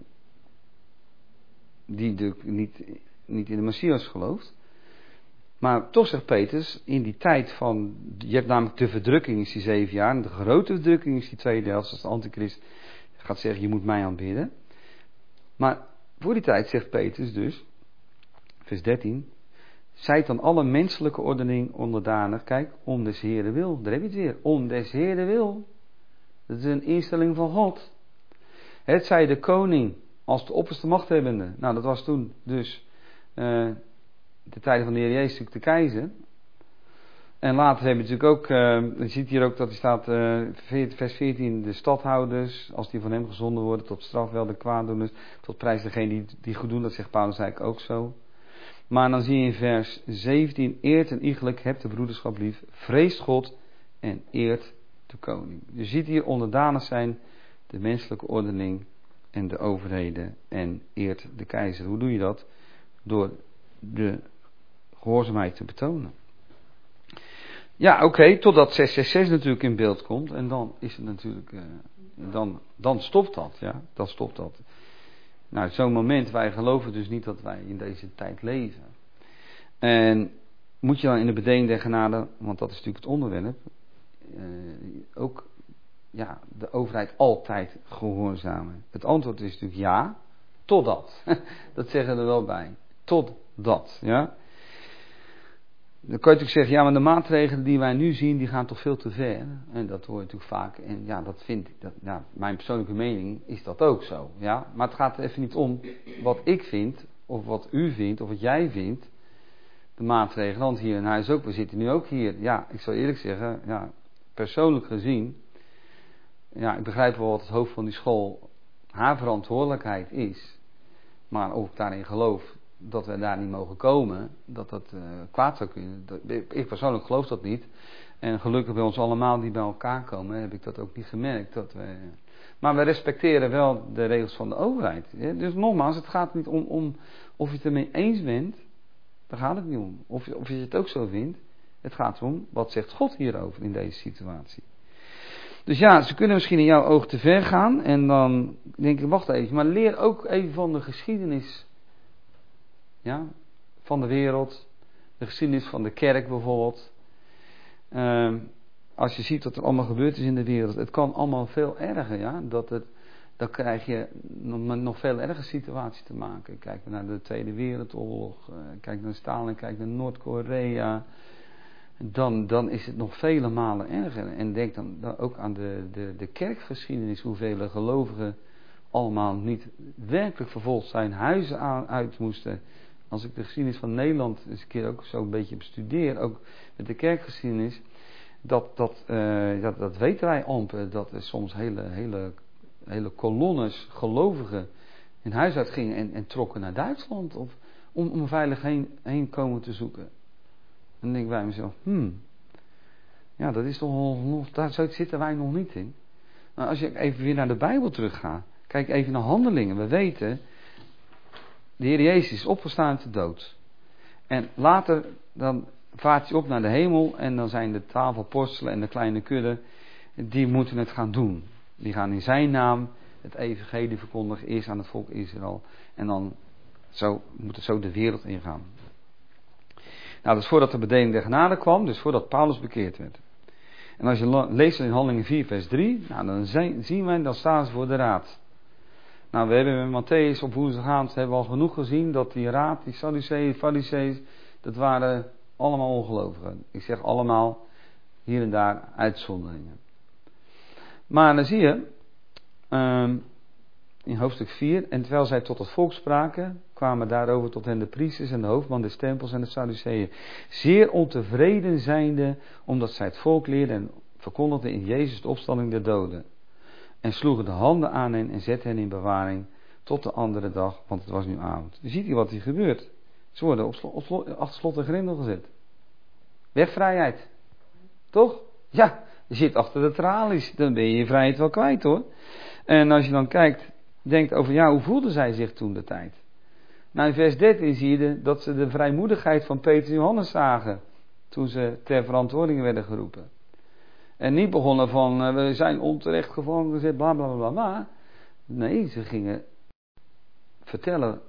die natuurlijk niet in de Messias gelooft. Maar toch zegt Petrus, in die tijd van, je hebt namelijk de verdrukking is die 7 jaar, en de grote verdrukking is die tweede helft, als de antichrist gaat zeggen, je moet mij aanbidden. Maar voor die tijd zegt Petrus dus, vers 13, zijt dan alle menselijke ordening onderdanig, kijk, om des Heeren wil, daar heb je het weer, om des Heeren wil. Dat is een instelling van God. Het zij de koning als de opperste machthebbende, nou dat was toen dus de tijden van de Heer Jezus natuurlijk de keizer. En later hebben we natuurlijk ook, je ziet hier ook dat er staat, vers 14, de stadhouders, als die van hem gezonden worden, tot straf wel de kwaaddoeners, tot prijs degene die goed doen, dat zegt Paulus eigenlijk ook zo. Maar dan zie je in vers 17, eert en iegelijk, hebt de broederschap lief, vreest God en eert de koning. Je ziet hier onderdanig zijn de menselijke ordening en de overheden en eert de keizer. Hoe doe je dat? Door de gehoorzaamheid te betonen. Ja, oké, totdat 666 natuurlijk in beeld komt. En dan is het natuurlijk, dan stopt dat, ja. Dan stopt dat. Nou, zo'n moment, wij geloven dus niet dat wij in deze tijd leven. En moet je dan in de bedeling der genade, want dat is natuurlijk het onderwerp, ook de overheid altijd gehoorzamen? Het antwoord is natuurlijk ja, totdat. Dat zeggen we er wel bij. Totdat, ja. Dan kan je natuurlijk zeggen, ja, maar de maatregelen die wij nu zien, die gaan toch veel te ver. En dat hoor je natuurlijk vaak. En ja, dat vind ik, mijn persoonlijke mening is dat ook zo. Ja? Maar het gaat er even niet om wat ik vind, of wat u vindt, of wat jij vindt. De maatregelen, want hier in huis ook, we zitten nu ook hier. Ja, ik zal eerlijk zeggen, ja, persoonlijk gezien, ja, ik begrijp wel wat het hoofd van die school haar verantwoordelijkheid is. Maar of ik daarin geloof dat we daar niet mogen komen, dat kwaad zou kunnen. Ik persoonlijk geloof dat niet. En gelukkig bij ons allemaal die bij elkaar komen, heb ik dat ook niet gemerkt. Maar we respecteren wel de regels van de overheid. Dus nogmaals, het gaat niet om of je het ermee eens bent. Daar gaat het niet om. Of je het ook zo vindt. Het gaat erom, wat zegt God hierover in deze situatie. Dus ja, ze kunnen misschien in jouw oog te ver gaan. En dan denk ik, wacht even. Maar leer ook even van de geschiedenis. Ja, van de wereld. De geschiedenis van de kerk bijvoorbeeld. Als je ziet wat er allemaal gebeurd is in de wereld. Het kan allemaal veel erger. Ja? Dan krijg je nog veel erger situatie te maken. Kijk naar de Tweede Wereldoorlog. Kijk naar Stalin. Kijk naar Noord-Korea. Dan is het nog vele malen erger. En denk dan ook aan de kerkgeschiedenis. Hoeveel gelovigen allemaal niet werkelijk vervolgd zijn. Huizen uit moesten. Als ik de geschiedenis van Nederland eens een keer ook zo een beetje bestudeer. Ook met de kerkgeschiedenis. Dat weten wij amper. Dat er soms hele kolonnes gelovigen in huis uitgingen en trokken naar Duitsland. Om veilig heen komen te zoeken. En dan denk ik bij mezelf, ja, dat is toch nog, daar zitten wij nog niet in. Maar als je even weer naar de Bijbel teruggaat, kijk even naar Handelingen. We weten, de Heer Jezus is opgestaan uit de dood. En later, dan vaart hij op naar de hemel en dan zijn de 12 apostelen en de kleine kudde, die moeten het gaan doen. Die gaan in zijn naam het evangelie verkondigen, eerst aan het volk Israël. En dan moet het zo de wereld ingaan. Nou, dat is voordat de bedeling der genade kwam, dus voordat Paulus bekeerd werd. En als je leest in Handelingen 4 vers 3, nou, dan zien wij, dan staan ze voor de raad. Nou, we hebben met Matthäus op woensdagavond hebben we al genoeg gezien dat die raad, die Sadduceeën, Farizeeën, dat waren allemaal ongelovigen. Ik zeg allemaal, hier en daar uitzonderingen. Maar dan zie je, in hoofdstuk 4, en terwijl zij tot het volk spraken, kwamen daarover tot hen de priesters en de hoofdman des tempels en de Sadduceeën, zeer ontevreden zijnde, omdat zij het volk leerden en verkondigden in Jezus de opstanding der doden. En sloegen de handen aan hen en zetten hen in bewaring tot de andere dag, want het was nu avond. Je ziet hier wat hier gebeurt. Ze worden achter slot en grendel gezet. Wegvrijheid. Toch? Ja, je zit achter de tralies, dan ben je je vrijheid wel kwijt hoor. En als je dan kijkt, denkt over, hoe voelden zij zich toen de tijd? Nou, in vers 13 zie je dat ze de vrijmoedigheid van Petrus en Johannes zagen, toen ze ter verantwoording werden geroepen. En niet begonnen van, we zijn onterecht gevangen gezet, bla bla bla bla. Nee, ze gingen vertellen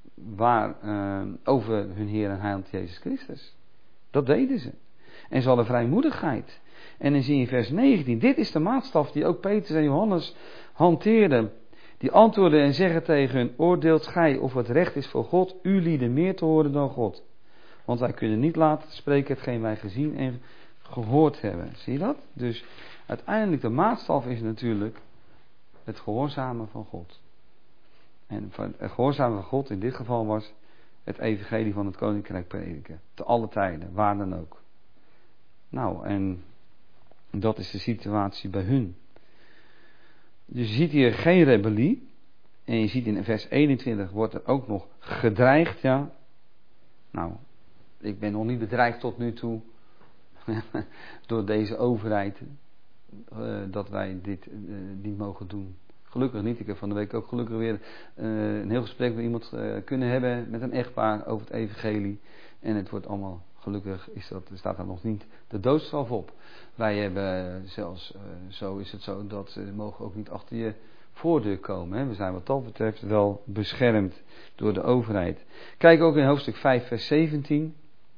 over hun Heer en Heiland Jezus Christus. Dat deden ze. En ze hadden vrijmoedigheid. En dan zie je in vers 19, dit is de maatstaf die ook Petrus en Johannes hanteerden. Die antwoorden en zeggen tegen hun, oordeelt gij of het recht is voor God, u lieden meer te horen dan God. Want wij kunnen niet laten spreken hetgeen wij gezien en gehoord hebben. Zie je dat? Dus uiteindelijk de maatstaf is natuurlijk het gehoorzamen van God. En het gehoorzamen van God in dit geval was het evangelie van het koninkrijk prediken. Te alle tijden, waar dan ook. Nou, en dat is de situatie bij hun. Dus je ziet hier geen rebellie. En je ziet in vers 21 wordt er ook nog gedreigd, ja. Nou, ik ben nog niet bedreigd tot nu toe door deze overheid dat wij dit niet mogen doen. Gelukkig niet. Ik heb van de week ook gelukkig weer een heel gesprek met iemand kunnen hebben, met een echtpaar over het evangelie. En het wordt allemaal, gelukkig staat daar nog niet de doodstraf op. Wij hebben zelfs, zo is het zo, dat ze mogen ook niet achter je voordeur komen. Hè. We zijn wat dat betreft wel beschermd door de overheid. Kijk ook in hoofdstuk 5 vers 17.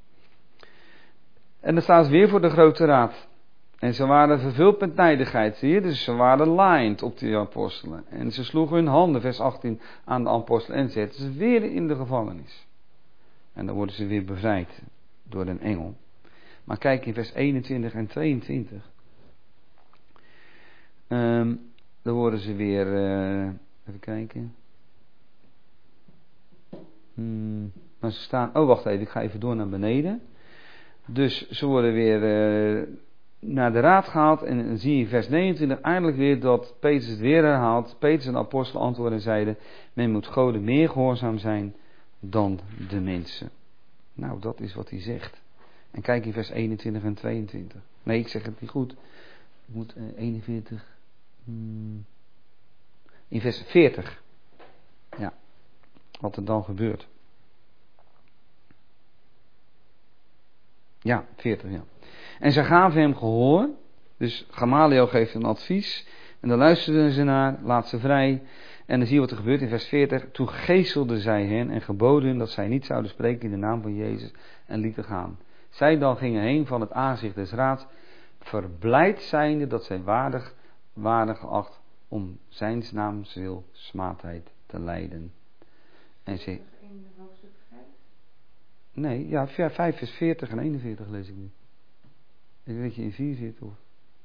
En dan staan ze weer voor de grote raad. En ze waren vervuld met nijdigheid, zie je. Dus ze waren laaiend op die apostelen. En ze sloegen hun handen, vers 18, aan de apostelen en zetten ze weer in de gevangenis. En dan worden ze weer bevrijd door een engel. Maar kijk in vers 21 en 22. Dan worden ze weer, even kijken. Maar ze staan, oh wacht even, ik ga even door naar beneden. Dus ze worden weer naar de raad gehaald. En dan zie je in vers 29 eindelijk weer dat Petrus het weer herhaalt. Petrus en de apostelen antwoorden en zeiden: men moet Goden meer gehoorzaam zijn dan de mensen. Nou, dat is wat hij zegt. En kijk in vers 21 en 22. Nee, ik zeg het niet goed. Ik moet 41. In vers 40. Ja, wat er dan gebeurt. Ja, 40, ja. En zij gaven hem gehoor. Dus Gamaliel geeft een advies. En dan luisterden ze naar, laat ze vrij. En dan zie je wat er gebeurt in vers 40. Toen geeselden zij hen en geboden hun dat zij niet zouden spreken in de naam van Jezus en lieten gaan. Zij dan gingen heen van het aanzicht des raads, verblijd zijnde dat zij waardig geacht om zijns naams wil smaadheid te lijden. En ze... In hoofdstuk 5? Nee, ja, 5 vers 40 en 41 lees ik nu. Ik weet dat je in 4 zit, of...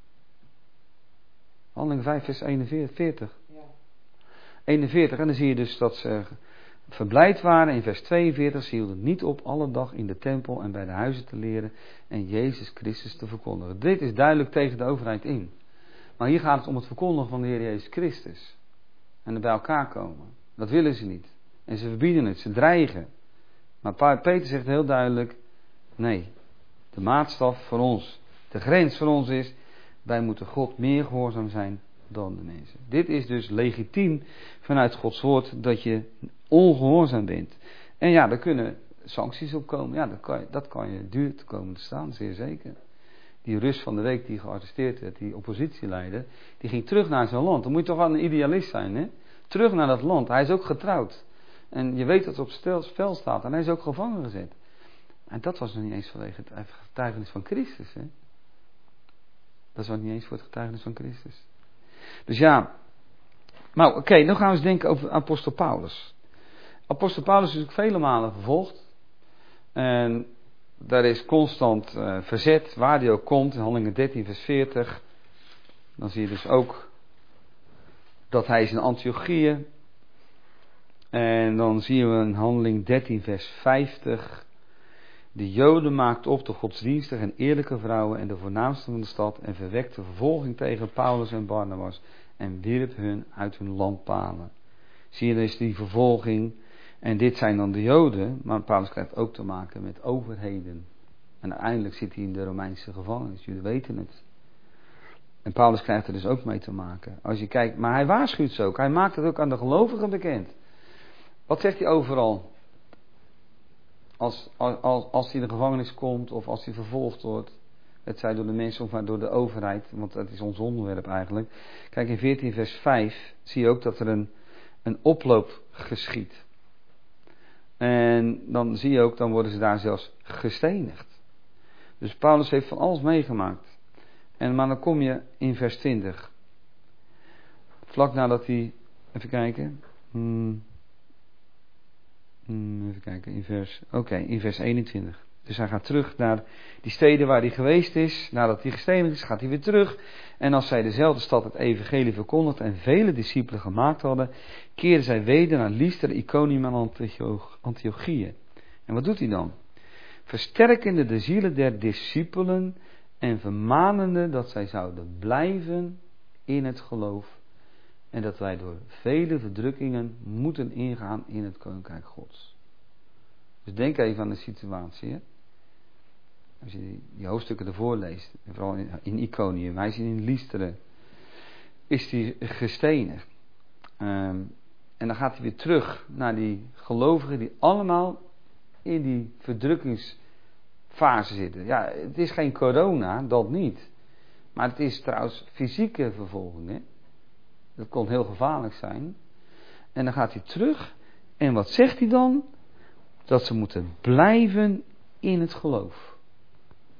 Handelingen 5 vers 41. Ja. 41, en dan zie je dus dat ze verblijd waren. In vers 42, ze hielden niet op alle dag in de tempel en bij de huizen te leren en Jezus Christus te verkondigen. Dit is duidelijk tegen de overheid in. Maar hier gaat het om het verkondigen van de Heer Jezus Christus. En er bij elkaar komen. Dat willen ze niet. En ze verbieden het, ze dreigen. Maar Peter zegt heel duidelijk, nee, de maatstaf voor ons, de grens voor ons is, wij moeten God meer gehoorzaam zijn dan de mensen. Dit is dus legitiem vanuit Gods woord dat je ongehoorzaam bent. En ja, daar kunnen sancties op komen. Ja, dat kan je duur te komen te staan, zeer zeker. Die Rus van de week die gearresteerd werd, die oppositieleider, die ging terug naar zijn land. Dan moet je toch wel een idealist zijn, hè? Terug naar dat land. Hij is ook getrouwd. En je weet dat het op het spel staat. En hij is ook gevangen gezet. En dat was nog niet eens vanwege het getuigenis van Christus, hè? Dat was niet eens voor het getuigenis van Christus. Dus ja. Maar oké, dan gaan we eens denken over apostel Paulus. Apostel Paulus is natuurlijk vele malen vervolgd. En daar is constant verzet, waar hij ook komt. In Handelingen 13 vers 40. Dan zie je dus ook dat hij is in Antiochië. En dan zien we in Handeling 13 vers 50. De Joden maakten op de godsdienstige en eerlijke vrouwen en de voornaamsten van de stad en verwekte vervolging tegen Paulus en Barnabas en wierp hun uit hun landpalen. Zie je dus die vervolging. En dit zijn dan de Joden, maar Paulus krijgt ook te maken met overheden. En uiteindelijk zit hij in de Romeinse gevangenis, jullie weten het. En Paulus krijgt er dus ook mee te maken. Als je kijkt, maar hij waarschuwt ze ook, hij maakt het ook aan de gelovigen bekend. Wat zegt hij overal? Als hij in de gevangenis komt of als hij vervolgd wordt. Het zij door de mensen of maar door de overheid, want dat is ons onderwerp eigenlijk. Kijk, in 14 vers 5 zie je ook dat er een oploop geschiet. En dan zie je ook, dan worden ze daar zelfs gestenigd. Dus Paulus heeft van alles meegemaakt. Maar dan kom je in vers 20. Vlak nadat hij, even kijken. Even kijken, in vers 21. Dus hij gaat terug naar die steden waar hij geweest is. Nadat hij gestenigd is, gaat hij weer terug. En als zij dezelfde stad het evangelie verkondigd en vele discipelen gemaakt hadden, keerden zij weder naar Lystra, Iconium en Antiochië. En wat doet hij dan? Versterkende de zielen der discipelen en vermanende dat zij zouden blijven in het geloof. En dat wij door vele verdrukkingen moeten ingaan in het koninkrijk Gods. Dus denk even aan de situatie. Hè? Als je die hoofdstukken ervoor leest. En vooral in Iconium. Hij is in Lystra. Is hij gestenigd. En dan gaat hij weer terug naar die gelovigen die allemaal in die verdrukkingsfase zitten. Ja, het is geen corona, dat niet. Maar het is trouwens fysieke vervolging. Hè? Dat kon heel gevaarlijk zijn. En dan gaat hij terug. En wat zegt hij dan? Dat ze moeten blijven in het geloof.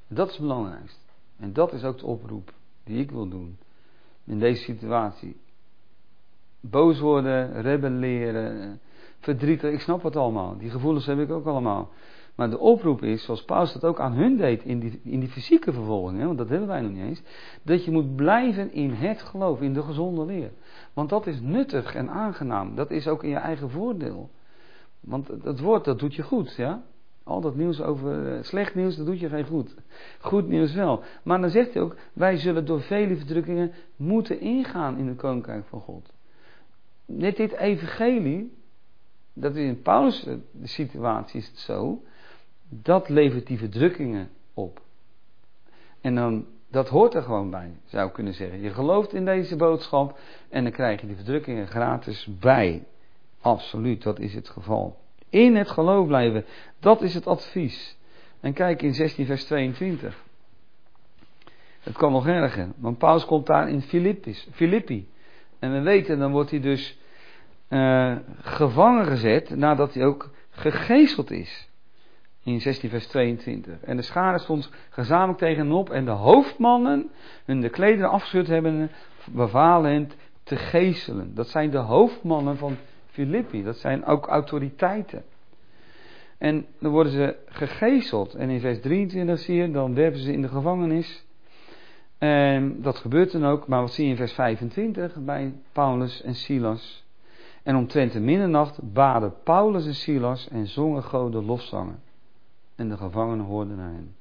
Dat is het belangrijkste. En dat is ook de oproep die ik wil doen. In deze situatie. Boos worden, rebelleren, verdrietig, ik snap het allemaal. Die gevoelens heb ik ook allemaal. Maar de oproep is, zoals Paulus dat ook aan hun deed in die fysieke vervolging, hè, want dat hebben wij nog niet eens, dat je moet blijven in het geloof, in de gezonde leer. Want dat is nuttig en aangenaam. Dat is ook in je eigen voordeel. Want het woord, dat doet je goed, ja. Al dat nieuws over slecht nieuws, dat doet je geen goed. Goed nieuws wel. Maar dan zegt hij ook, wij zullen door vele verdrukkingen moeten ingaan in het koninkrijk van God. Net dit evangelie, dat is in Paulus' situatie is het zo, dat levert die verdrukkingen op. En dan, dat hoort er gewoon bij, zou ik kunnen zeggen. Je gelooft in deze boodschap en dan krijg je die verdrukkingen gratis bij. Absoluut, dat is het geval. In het geloof blijven, dat is het advies. En kijk in 16 vers 22. Het kan nog erger, want Paulus komt daar in Filippi. En we weten, dan wordt hij dus gevangen gezet nadat hij ook gegezeld is. In 16 vers 22. En de schare stond gezamenlijk tegen hem op en de hoofdmannen hun de klederen afgeschud hebben, bevalen hen te gezelen. Dat zijn de hoofdmannen van Filippi, dat zijn ook autoriteiten. En dan worden ze gegezeld. En in vers 23 zie je, dan werpen ze in de gevangenis. En dat gebeurt dan ook, maar wat zie je in vers 25 bij Paulus en Silas? En omtrent de middernacht baden Paulus en Silas en zongen God de lofzangen. En de gevangenen hoorden naar hen.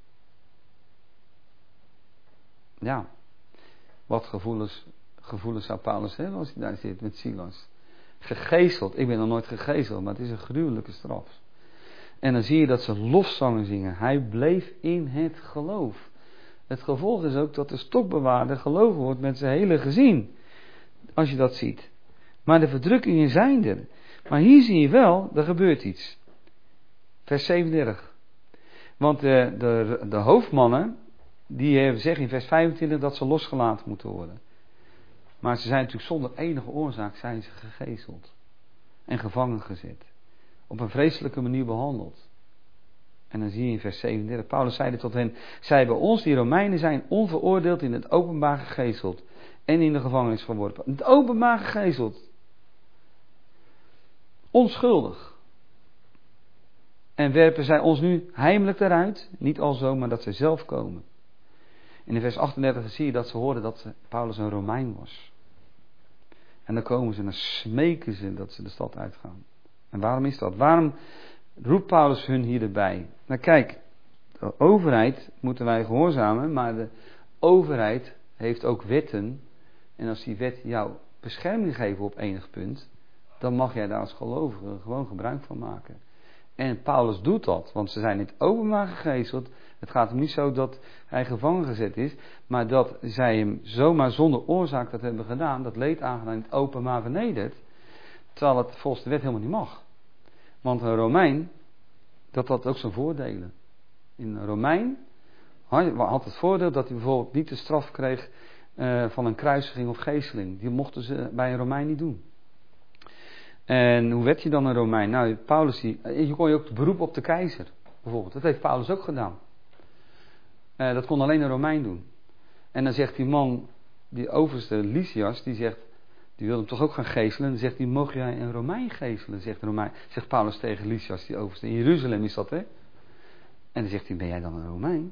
Ja, wat gevoelens zou Paulus hebben als hij daar zit met Silas. Gegezeld, ik ben nog nooit gegezeld, maar het is een gruwelijke straf. En dan zie je dat ze lofzangen zingen. Hij bleef in het geloof. Het gevolg is ook dat de stokbewaarder geloven wordt met zijn hele gezin. Als je dat ziet. Maar de verdrukkingen zijn er. Maar hier zie je wel, er gebeurt iets. Vers 37. Want de hoofdmannen, die zeggen in vers 25 dat ze losgelaten moeten worden. Maar ze zijn natuurlijk zonder enige oorzaak zijn ze gegezeld. En gevangen gezet. Op een vreselijke manier behandeld. En dan zie je in vers 37, Paulus zeide tot hen, zij bij ons, die Romeinen, zijn onveroordeeld in het openbaar gegezeld. En in de gevangenis geworpen. In het openbaar gegezeld. Onschuldig. En werpen zij ons nu heimelijk eruit? Niet alzo, maar dat zij zelf komen. In vers 38 zie je dat ze hoorden dat Paulus een Romein was. En dan komen ze en dan smeken ze dat ze de stad uitgaan. En waarom is dat? Waarom roept Paulus hun hier erbij? Nou kijk, de overheid moeten wij gehoorzamen, maar de overheid heeft ook wetten. En als die wet jou bescherming geeft op enig punt, dan mag jij daar als gelovige gewoon gebruik van maken. En Paulus doet dat, want ze zijn in het openbaar gegezeld. Het gaat hem niet zo dat hij gevangen gezet is, maar dat zij hem zomaar zonder oorzaak dat hebben gedaan, dat leed aangedaan in het openbaar vernederd, terwijl het volgens de wet helemaal niet mag. Want een Romein, dat had ook zijn voordelen. In een Romein had het voordeel dat hij bijvoorbeeld niet de straf kreeg van een kruisiging of geesteling. Die mochten ze bij een Romein niet doen. En hoe werd je dan een Romein? Nou, Paulus, je kon je ook beroep op de keizer, bijvoorbeeld. Dat heeft Paulus ook gedaan. Dat kon alleen een Romein doen. En dan zegt die man, die overste Lysias, die zegt, die wil hem toch ook gaan geeselen. Dan zegt hij, mocht jij een Romein geeselen? Zegt Paulus tegen Lysias, die overste. In Jeruzalem is dat, hè? En dan zegt hij, ben jij dan een Romein?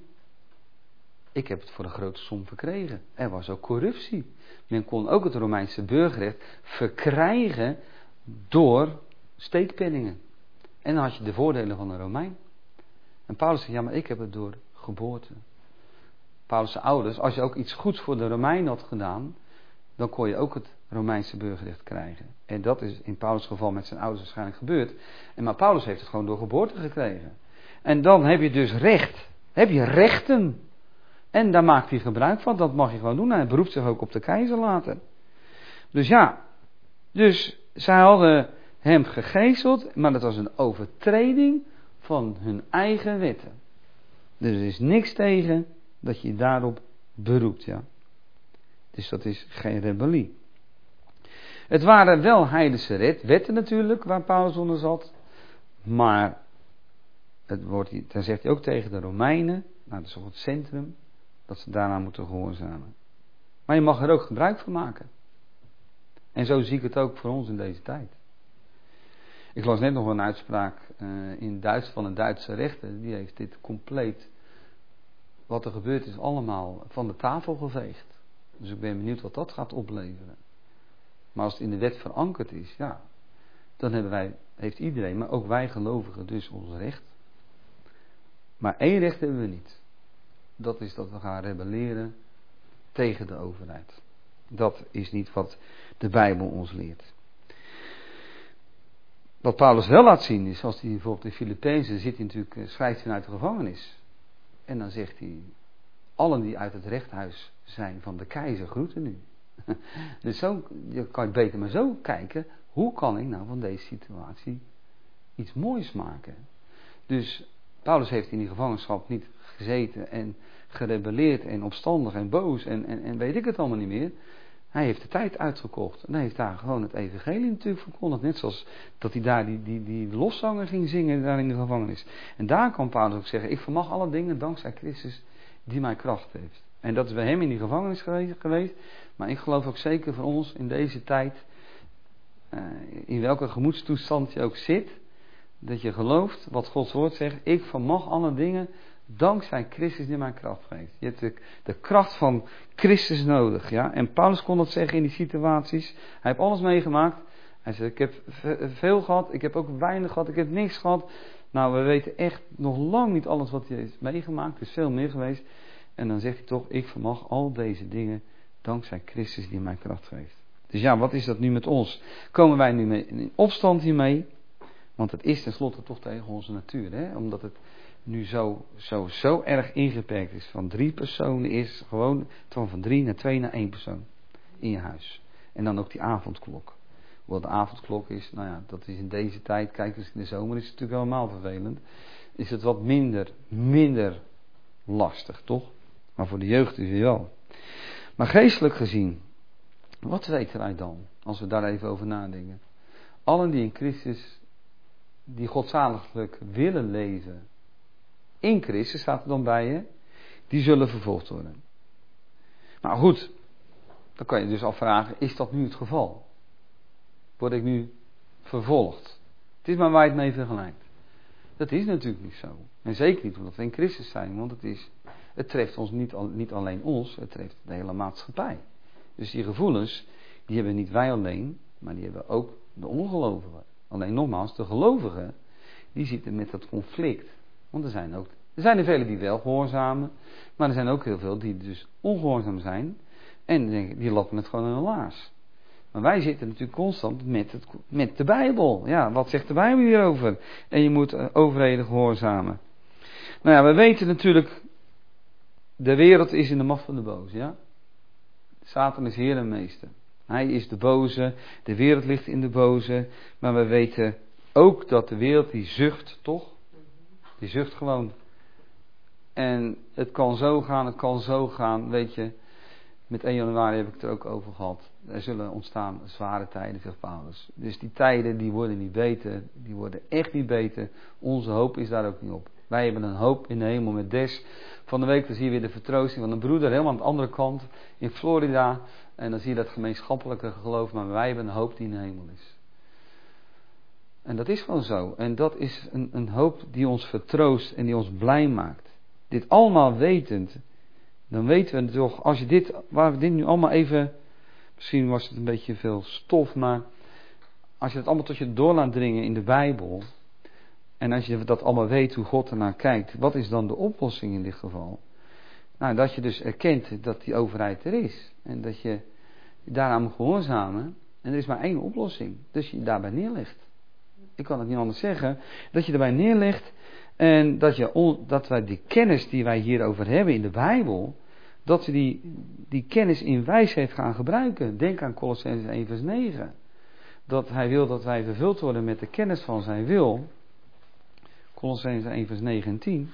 Ik heb het voor een grote som verkregen. Er was ook corruptie. Men kon ook het Romeinse burgerrecht verkrijgen door steekpenningen. En dan had je de voordelen van een Romein. En Paulus zegt, ja, maar ik heb het door geboorte. Paulus' ouders, als je ook iets goeds voor de Romein had gedaan, dan kon je ook het Romeinse burgerrecht krijgen. En dat is in Paulus' geval met zijn ouders waarschijnlijk gebeurd. Maar Paulus heeft het gewoon door geboorte gekregen. En dan heb je dus recht. Heb je rechten. En daar maakt hij gebruik van. Dat mag je gewoon doen. Hij beroept zich ook op de keizer later. Dus ja. Dus zij hadden hem gegezeld. Maar dat was een overtreding van hun eigen wetten. Dus er is niks tegen dat je daarop beroept. Ja. Dus dat is geen rebellie. Het waren wel heidense wetten natuurlijk, waar Paulus onder zat. Maar, dan zegt hij ook tegen de Romeinen, Nou, dat is toch het centrum, dat ze daarna moeten gehoorzamen. Maar je mag er ook gebruik van maken. En zo zie ik het ook voor ons in deze tijd. Ik las net nog een uitspraak in Duits van een Duitse rechter. Die heeft dit compleet, wat er gebeurd is, allemaal van de tafel geveegd. Dus ik ben benieuwd wat dat gaat opleveren. Maar als het in de wet verankerd is, ja, dan heeft iedereen, maar ook wij gelovigen dus ons recht. Maar één recht hebben we niet. Dat is dat we gaan rebelleren tegen de overheid. Dat is niet wat de Bijbel ons leert. Wat Paulus wel laat zien is, als hij bijvoorbeeld in Filippenzen zit, hij natuurlijk, schrijft hij uit de gevangenis. En dan zegt hij, allen die uit het rechthuis zijn van de keizer groeten u. Dus zo je kan beter maar zo kijken, hoe kan ik nou van deze situatie iets moois maken? Dus Paulus heeft in die gevangenschap niet gezeten en gerebelleerd en opstandig en boos en weet ik het allemaal niet meer. Hij heeft de tijd uitgekocht en hij heeft daar gewoon het evangelie natuurlijk verkondigd. Net zoals dat hij daar die lofzanger ging zingen daar in de gevangenis. En daar kan Paulus ook zeggen, ik vermag alle dingen dankzij Christus die mij kracht heeft. En dat is bij hem in die gevangenis geweest. Maar ik geloof ook zeker voor ons in deze tijd, in welke gemoedstoestand je ook zit, dat je gelooft wat Gods woord zegt, ik vermag alle dingen dankzij Christus die mij kracht geeft. Je hebt de kracht van Christus nodig. Ja? En Paulus kon dat zeggen in die situaties. Hij heeft alles meegemaakt. Hij zei, ik heb veel gehad, ik heb ook weinig gehad, ik heb niks gehad. Nou, we weten echt nog lang niet alles wat hij heeft meegemaakt. Er is veel meer geweest. En dan zegt hij toch, ik vermag al deze dingen dankzij Christus die mij kracht geeft. Dus ja, wat is dat nu met ons? Komen wij nu in opstand hiermee? Want het is tenslotte toch tegen onze natuur. Hè? Omdat het nu zo erg ingeperkt is. Van 3 personen is gewoon van 3 naar 2 naar 1 persoon in je huis. En dan ook die avondklok. Wat de avondklok is, nou ja, dat is in deze tijd, kijk eens in de zomer is het natuurlijk helemaal vervelend. Is het wat minder lastig, toch? Maar voor de jeugd is het wel. Maar geestelijk gezien, wat weten wij dan? Als we daar even over nadenken. Allen die in Christus, die godzaliglijk willen leven, in Christus staat er dan bij je, die zullen vervolgd worden. Maar goed, dan kan je dus afvragen, is dat nu het geval? Word ik nu vervolgd? Het is maar waar je het mee vergelijkt. Dat is natuurlijk niet zo. En zeker niet omdat we in Christus zijn, want het treft ons niet alleen ons, het treft de hele maatschappij. Dus die gevoelens, die hebben niet wij alleen, maar die hebben ook de ongelovigen. Alleen nogmaals, de gelovigen, die zitten met dat conflict. Want er zijn er velen die wel gehoorzamen, maar er zijn ook heel veel die dus ongehoorzaam zijn en die lappen het gewoon in een laars. Maar wij zitten natuurlijk constant met de Bijbel. Ja, wat zegt de Bijbel hierover? En je moet overheden gehoorzamen. Nou ja, we weten natuurlijk, de wereld is in de macht van de boze, ja. Satan is heer en meester. Hij is de boze, de wereld ligt in de boze, maar we weten ook dat de wereld die zucht, toch? Die zucht gewoon. En het kan zo gaan, weet je. Met 1 januari heb ik het er ook over gehad. Er zullen ontstaan zware tijden, zegt Paulus. Dus die tijden, die worden niet beter. Die worden echt niet beter. Onze hoop is daar ook niet op. Wij hebben een hoop in de hemel met Des. Van de week dan zie je weer de vertroosting van een broeder helemaal aan de andere kant. In Florida. En dan zie je dat gemeenschappelijke geloof. Maar wij hebben een hoop die in de hemel is. En dat is gewoon zo. En dat is een hoop die ons vertroost en die ons blij maakt. Dit allemaal wetend. Dan weten we toch, waar we dit nu allemaal even, misschien was het een beetje veel stof, maar als je het allemaal tot je door laat dringen in de Bijbel, en als je dat allemaal weet hoe God ernaar kijkt, wat is dan de oplossing in dit geval? Nou, dat je dus erkent dat die overheid er is, en dat je daaraan moet gehoorzamen, en er is maar 1 oplossing, dus je daarbij neerlegt. Ik kan het niet anders zeggen, dat je erbij neerlegt, en dat wij die kennis die wij hierover hebben in de Bijbel, dat we die kennis in wijsheid gaan gebruiken. Denk aan Kolossenzen 1 vers 9. Dat hij wil dat wij vervuld worden met de kennis van zijn wil. Kolossenzen 1 vers 9 en 10.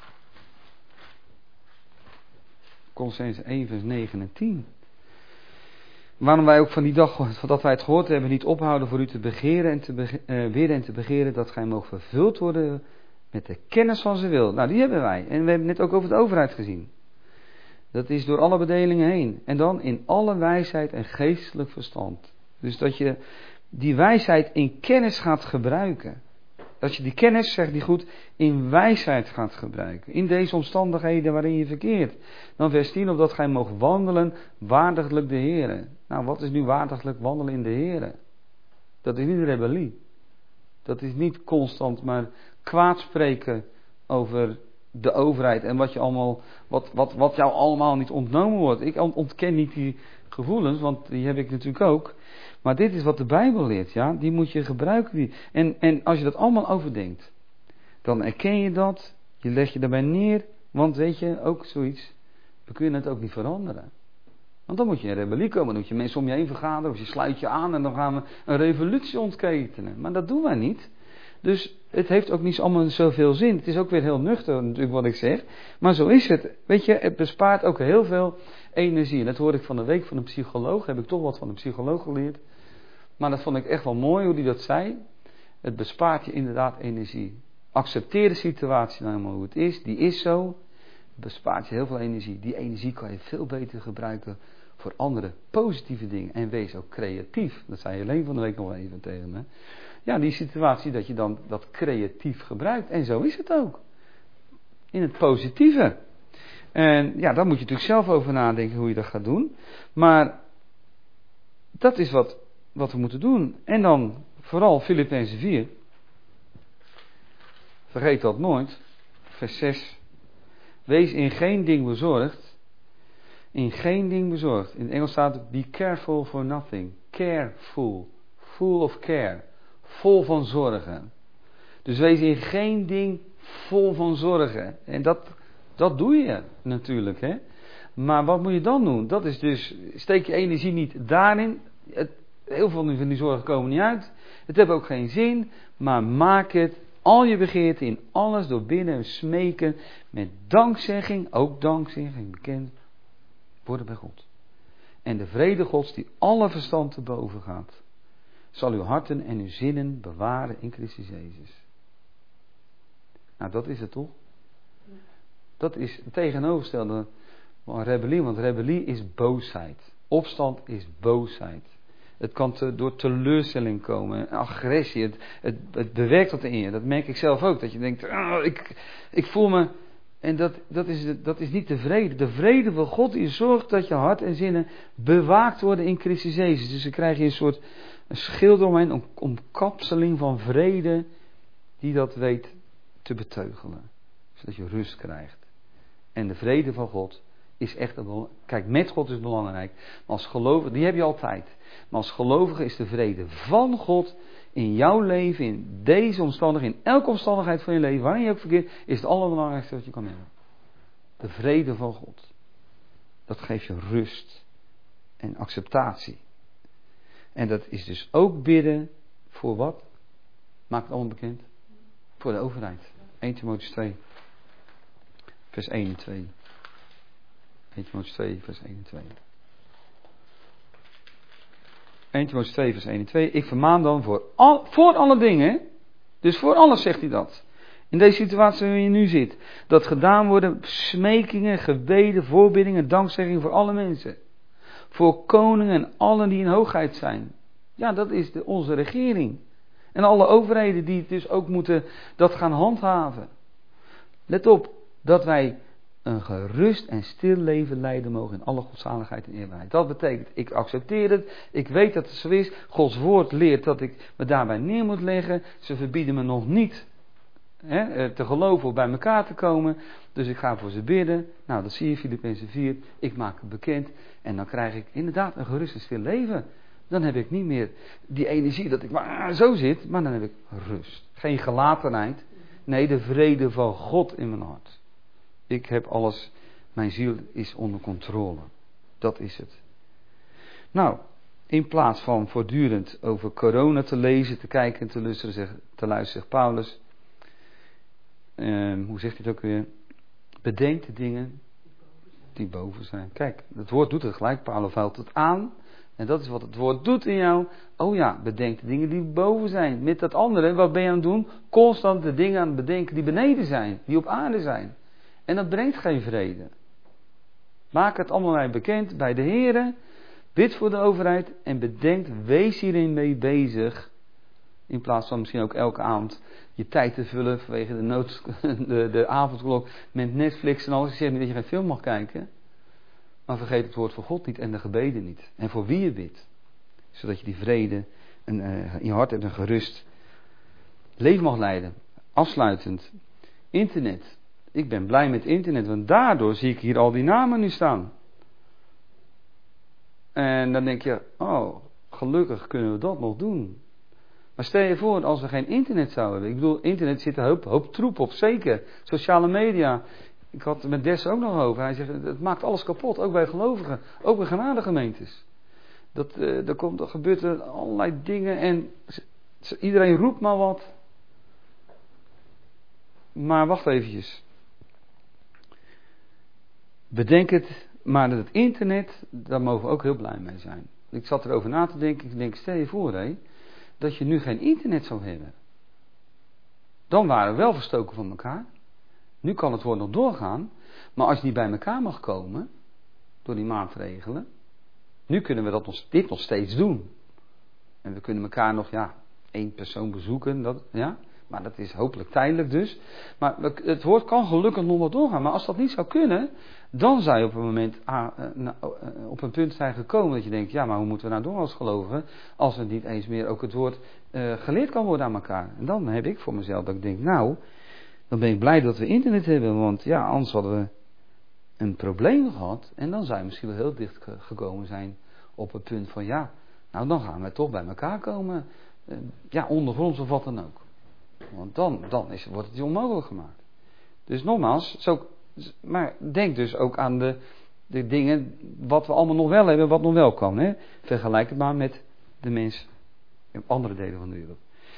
Kolossenzen 1 vers 9 en 10. Waarom wij ook van die dag, dat wij het gehoord hebben, niet ophouden voor u te begeren en te begeren dat gij moogt vervuld worden Met de kennis van zijn wil. Nou, die hebben wij. En we hebben het net ook over de overheid gezien. Dat is door alle bedelingen heen. En dan in alle wijsheid en geestelijk verstand. Dus dat je die wijsheid in kennis gaat gebruiken. Dat je die kennis, zegt die goed, in wijsheid gaat gebruiken. In deze omstandigheden waarin je verkeert. Dan vers 10, opdat gij moogt wandelen waardiglijk de Heere. Nou, wat is nu waardiglijk wandelen in de Heere? Dat is niet rebellie. Dat is niet constant maar kwaad spreken over de overheid en wat je allemaal, wat jou allemaal niet ontnomen wordt. Ik ontken niet die gevoelens, want die heb ik natuurlijk ook. Maar dit is wat de Bijbel leert, ja. Die moet je gebruiken. En als je dat allemaal overdenkt, dan erken je dat, je legt je daarbij neer, want weet je, ook zoiets, we kunnen het ook niet veranderen. Want dan moet je in rebellie komen, dan moet je mensen om je heen vergaderen, of je sluit je aan en dan gaan we een revolutie ontketenen. Maar dat doen wij niet. Dus het heeft ook niet allemaal zoveel zin. Het is ook weer heel nuchter natuurlijk wat ik zeg. Maar zo is het. Weet je, het bespaart ook heel veel energie. En dat hoorde ik van de week van een psycholoog. Heb ik toch wat van een psycholoog geleerd. Maar dat vond ik echt wel mooi hoe die dat zei. Het bespaart je inderdaad energie. Accepteer de situatie nou helemaal hoe het is. Die is zo. Het bespaart je heel veel energie. Die energie kan je veel beter gebruiken voor andere positieve dingen. En wees ook creatief. Dat zei Helene van de week nog even tegen me. Ja, die situatie dat je dan dat creatief gebruikt. En zo is het ook. In het positieve. En ja, daar moet je natuurlijk zelf over nadenken hoe je dat gaat doen. Maar dat is wat we moeten doen. En dan vooral Filippenzen 4. Vergeet dat nooit. Vers 6. Wees in geen ding bezorgd. In geen ding bezorgd. In het Engels staat be careful for nothing. Careful. Full of care. Vol van zorgen. Dus wees in geen ding vol van zorgen. En dat doe je natuurlijk. Hè? Maar wat moet je dan doen? Dat is dus, steek je energie niet daarin. Heel veel van die zorgen komen niet uit. Het heeft ook geen zin. Maar maak het, al je begeerte in alles door bidden en smeken. Met dankzegging, ook dankzegging bekend, worden bij God. En de vrede Gods die alle verstand te boven gaat, zal uw harten en uw zinnen bewaren in Christus Jezus. Nou, dat is het toch? Dat is het tegenovergestelde van rebellie, want rebellie is boosheid. Opstand is boosheid. Het kan door teleurstelling komen, agressie, het bewerkt dat in je. Dat merk ik zelf ook, dat je denkt, ik voel me. En dat is niet de vrede. De vrede van God die zorgt dat je hart en zinnen bewaakt worden in Christus Jezus. Dus dan krijg je een soort schild omheen, een omkapseling van vrede die dat weet te beteugelen. Zodat je rust krijgt. En de vrede van God is echt kijk, met God is belangrijk. Maar als gelovige, die heb je altijd. Maar als gelovige is de vrede van God in jouw leven, in deze omstandigheid, in elke omstandigheid van je leven, waarin je ook verkeert, is het allerbelangrijkste wat je kan hebben. De vrede van God. Dat geeft je rust en acceptatie. En dat is dus ook bidden voor wat? Maak het allemaal bekend. Voor de overheid. 1 Timotheüs 2. Vers 1 en 2. 1 Timotheüs 2, vers 1 en 2. 1 Timotheüs 2, vers 1 en 2. Ik vermaan dan voor alle dingen. Dus voor alles zegt hij dat. In deze situatie waarin je nu zit. Dat gedaan worden smekingen, gebeden, voorbiddingen, dankzeggingen voor alle mensen. Voor koningen en allen die in hoogheid zijn. Ja, dat is onze regering. En alle overheden die dus ook moeten dat gaan handhaven. Let op, dat wij een gerust en stil leven leiden mogen in alle godzaligheid en eerbaarheid. Dat betekent, ik accepteer het, ik weet dat het zo is. Gods woord leert dat ik me daarbij neer moet leggen. Ze verbieden me nog niet te geloven of bij elkaar te komen. Dus ik ga voor ze bidden. Nou, dat zie je, Filippenzen 4. Ik maak het bekend. En dan krijg ik inderdaad een gerust en stil leven. Dan heb ik niet meer die energie dat ik maar zo zit. Maar dan heb ik rust. Geen gelatenheid. Nee, de vrede van God in mijn hart. Ik heb alles. Mijn ziel is onder controle. Dat is het. Nou, in plaats van voortdurend over corona te lezen, te kijken en te luisteren, zegt Paulus. Hoe zegt hij het ook weer? Bedenk de dingen die boven zijn. Kijk, het woord doet het gelijk. Paulus vouwt het aan. En dat is wat het woord doet in jou. Oh ja, bedenk de dingen die boven zijn. Met dat andere, wat ben je aan het doen? Constant de dingen aan het bedenken die beneden zijn. Die op aarde zijn. En dat brengt geen vrede. Maak het allemaal mij bekend bij de Here. Bid voor de overheid. En bedenk, wees hierin mee bezig. In plaats van misschien ook elke avond je tijd te vullen vanwege de avondklok met Netflix en alles. Ik zeg niet dat je geen film mag kijken. Maar vergeet het woord van God niet en de gebeden niet. En voor wie je bidt. Zodat je die vrede in je hart hebt en gerust leven mag leiden. Afsluitend. Internet. Ik ben blij met internet, want daardoor zie ik hier al die namen nu staan. En dan denk je, oh, gelukkig kunnen we dat nog doen. Maar stel je voor, als we geen internet zouden hebben. Ik bedoel, internet zit een hoop troep op, zeker. Sociale media. Ik had het met Des ook nog over. Hij zegt, het maakt alles kapot, ook bij gelovigen. Ook bij genadegemeentes. Er gebeurt er allerlei dingen en iedereen roept maar wat. Maar wacht eventjes. Bedenk het, maar dat het internet, daar mogen we ook heel blij mee zijn. Ik zat erover na te denken. Ik denk, stel je voor, dat je nu geen internet zou hebben. Dan waren we wel verstoken van elkaar. Nu kan het woord nog doorgaan. Maar als je niet bij elkaar mag komen, door die maatregelen, nu kunnen we dit nog steeds doen. En we kunnen elkaar nog, één persoon bezoeken, maar dat is hopelijk tijdelijk dus. Maar het woord kan gelukkig nog wel doorgaan. Maar als dat niet zou kunnen, dan zou je op een moment op een punt zijn gekomen dat je denkt, ja, maar hoe moeten we nou door als gelovigen, als er niet eens meer ook het woord geleerd kan worden aan elkaar. En dan heb ik voor mezelf dat ik denk, nou, dan ben ik blij dat we internet hebben, want ja, anders hadden we een probleem gehad. En dan zou je misschien wel heel dicht gekomen zijn op het punt van, ja, nou dan gaan we toch bij elkaar komen. Ondergronds of wat dan ook. Want dan wordt het onmogelijk gemaakt. Dus nogmaals, maar denk dus ook aan de dingen wat we allemaal nog wel hebben, wat nog wel kan. Hè? Vergelijk het maar met de mens in andere delen van de wereld.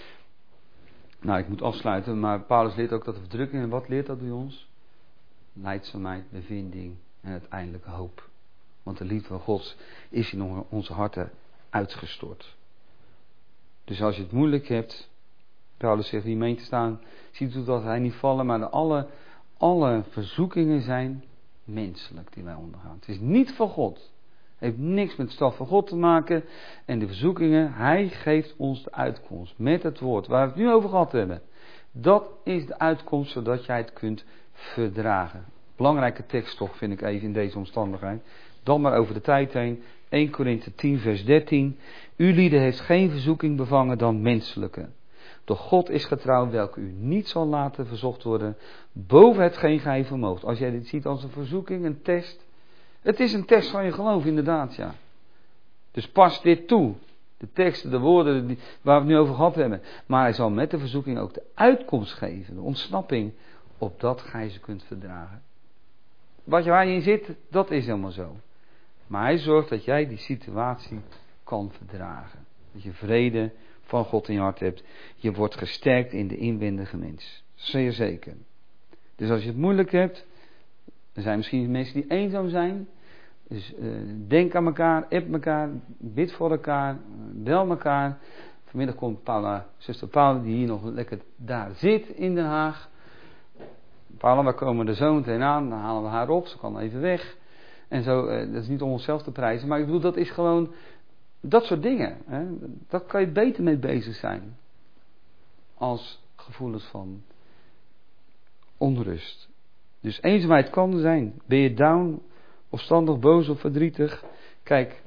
Nou, ik moet afsluiten, maar Paulus leert ook dat de verdrukking, en wat leert dat bij ons? Lijdzaamheid, bevinding en uiteindelijk hoop. Want de liefde van God is in onze harten uitgestort. Dus als je het moeilijk hebt, Paulus zegt, wie meent te staan, ziet u dat hij niet vallen, maar alle verzoekingen zijn menselijk die wij ondergaan. Het is niet van God. Het heeft niks met de staf van God te maken. En de verzoekingen, hij geeft ons de uitkomst. Met het woord waar we het nu over gehad hebben. Dat is de uitkomst zodat jij het kunt verdragen. Belangrijke tekst toch, vind ik even in deze omstandigheid. Dan maar over de tijd heen. 1 Korinthe 10 vers 13. U lieden heeft geen verzoeking bevangen dan menselijke. Doch God is getrouw, welke u niet zal laten verzocht worden boven hetgeen gij vermoogt. Als jij dit ziet als een verzoeking, een test. Het is een test van je geloof, inderdaad, ja. Dus pas dit toe. De teksten, de woorden waar we het nu over gehad hebben. Maar hij zal met de verzoeking ook de uitkomst geven, de ontsnapping, opdat gij ze kunt verdragen. Waar je in zit, dat is helemaal zo. Maar hij zorgt dat jij die situatie kan verdragen. Dat je vrede van God in je hart hebt. Je wordt gesterkt in de inwendige mens. Zeer zeker. Dus als je het moeilijk hebt, er zijn misschien mensen die eenzaam zijn. Dus denk aan elkaar, app elkaar, bid voor elkaar, bel elkaar. Vanmiddag komt zuster Paula, die hier nog lekker daar zit in Den Haag. Paula, we komen er zo meteen aan, dan halen we haar op, ze kan even weg. En zo, dat is niet om onszelf te prijzen, maar ik bedoel, dat is gewoon dat soort dingen. Hè? Daar kan je beter mee bezig zijn. Als gevoelens van onrust. Dus eenzaamheid kan er zijn. Ben je down, opstandig, boos of verdrietig? Kijk,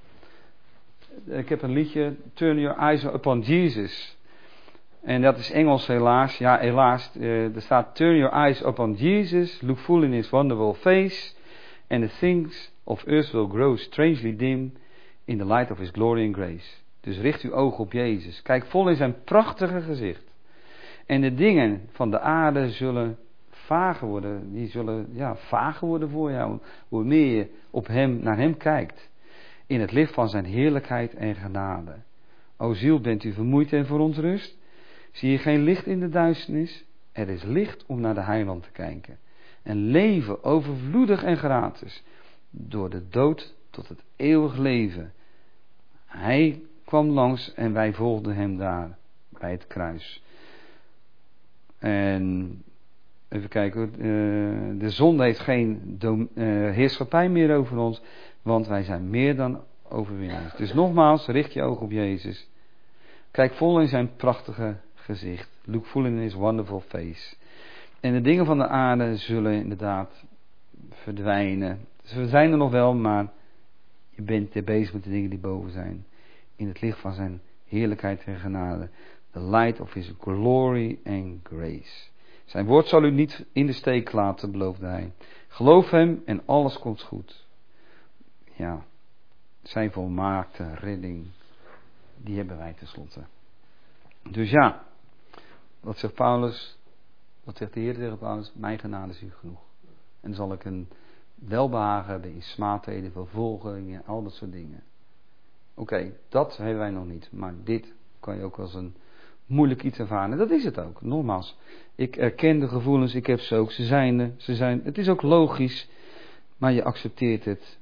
ik heb een liedje, Turn Your Eyes Upon Jesus. En dat is Engels helaas. Ja, helaas. Er staat, Turn your eyes upon Jesus, look full in his wonderful face, and the things of earth will grow strangely dim in the light of his glory and grace. Dus richt uw ogen op Jezus. Kijk vol in zijn prachtige gezicht. En de dingen van de aarde zullen vager worden. Die zullen vager worden voor jou. Hoe meer je naar hem kijkt. In het licht van zijn heerlijkheid en genade. O ziel, bent u vermoeid en verontrust? Zie je geen licht in de duisternis? Er is licht om naar de heiland te kijken. En leven overvloedig en gratis. Door de dood tot het eeuwig leven. Hij kwam langs en wij volgden hem daar bij het kruis. En even kijken, de zonde heeft geen heerschappij meer over ons, want wij zijn meer dan overwinnaars. Dus nogmaals, richt je oog op Jezus. Kijk vol in zijn prachtige gezicht. Look full in his wonderful face. En de dingen van de aarde zullen inderdaad verdwijnen. Ze zijn er nog wel, maar je bent bezig met de dingen die boven zijn. In het licht van zijn heerlijkheid en genade. The light of his glory and grace. Zijn woord zal u niet in de steek laten, beloofde hij. Geloof hem en alles komt goed. Ja, zijn volmaakte redding, die hebben wij tenslotte. Dus ja, wat zegt Paulus? Wat zegt de Heer tegen Paulus? Mijn genade is u genoeg. En dan zal ik een welbehagen hebben in smaadheden, vervolgingen, al dat soort dingen. Oké, dat hebben wij nog niet. Maar dit kan je ook als een moeilijk iets ervaren. Dat is het ook. Nogmaals, ik erken de gevoelens, ik heb ze ook. Ze zijn, het is ook logisch, maar je accepteert het.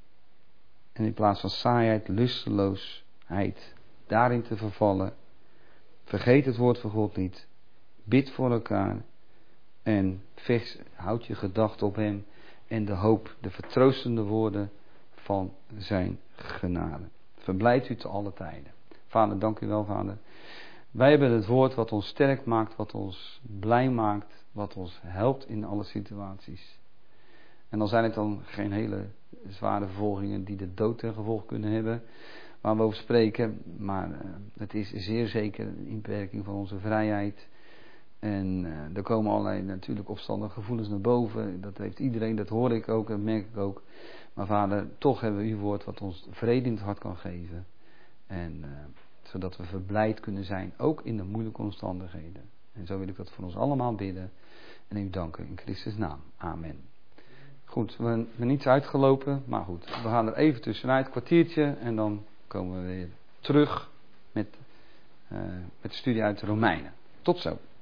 En in plaats van saaiheid, lusteloosheid, daarin te vervallen, vergeet het woord van God niet. Bid voor elkaar en houd je gedachten op hem en de hoop, de vertroostende woorden van zijn genade. Verblijd u te alle tijden. Vader, dank u wel, Vader. Wij hebben het woord wat ons sterk maakt, wat ons blij maakt, wat ons helpt in alle situaties. En dan zijn het dan geen hele zware vervolgingen die de dood ten gevolg kunnen hebben, waar we over spreken. Maar het is zeer zeker een inperking van onze vrijheid. En er komen allerlei natuurlijk opstandige gevoelens naar boven. Dat heeft iedereen, dat hoor ik ook, dat merk ik ook. Maar Vader, toch hebben we uw woord wat ons vrede in het hart kan geven. En zodat we verblijd kunnen zijn, ook in de moeilijke omstandigheden. En zo wil ik dat voor ons allemaal bidden. En u danken in Christus' naam. Amen. Goed, we zijn iets uitgelopen, maar goed. We gaan er even tussenuit, een kwartiertje. En dan komen we weer terug met de studie uit de Romeinen. Tot zo.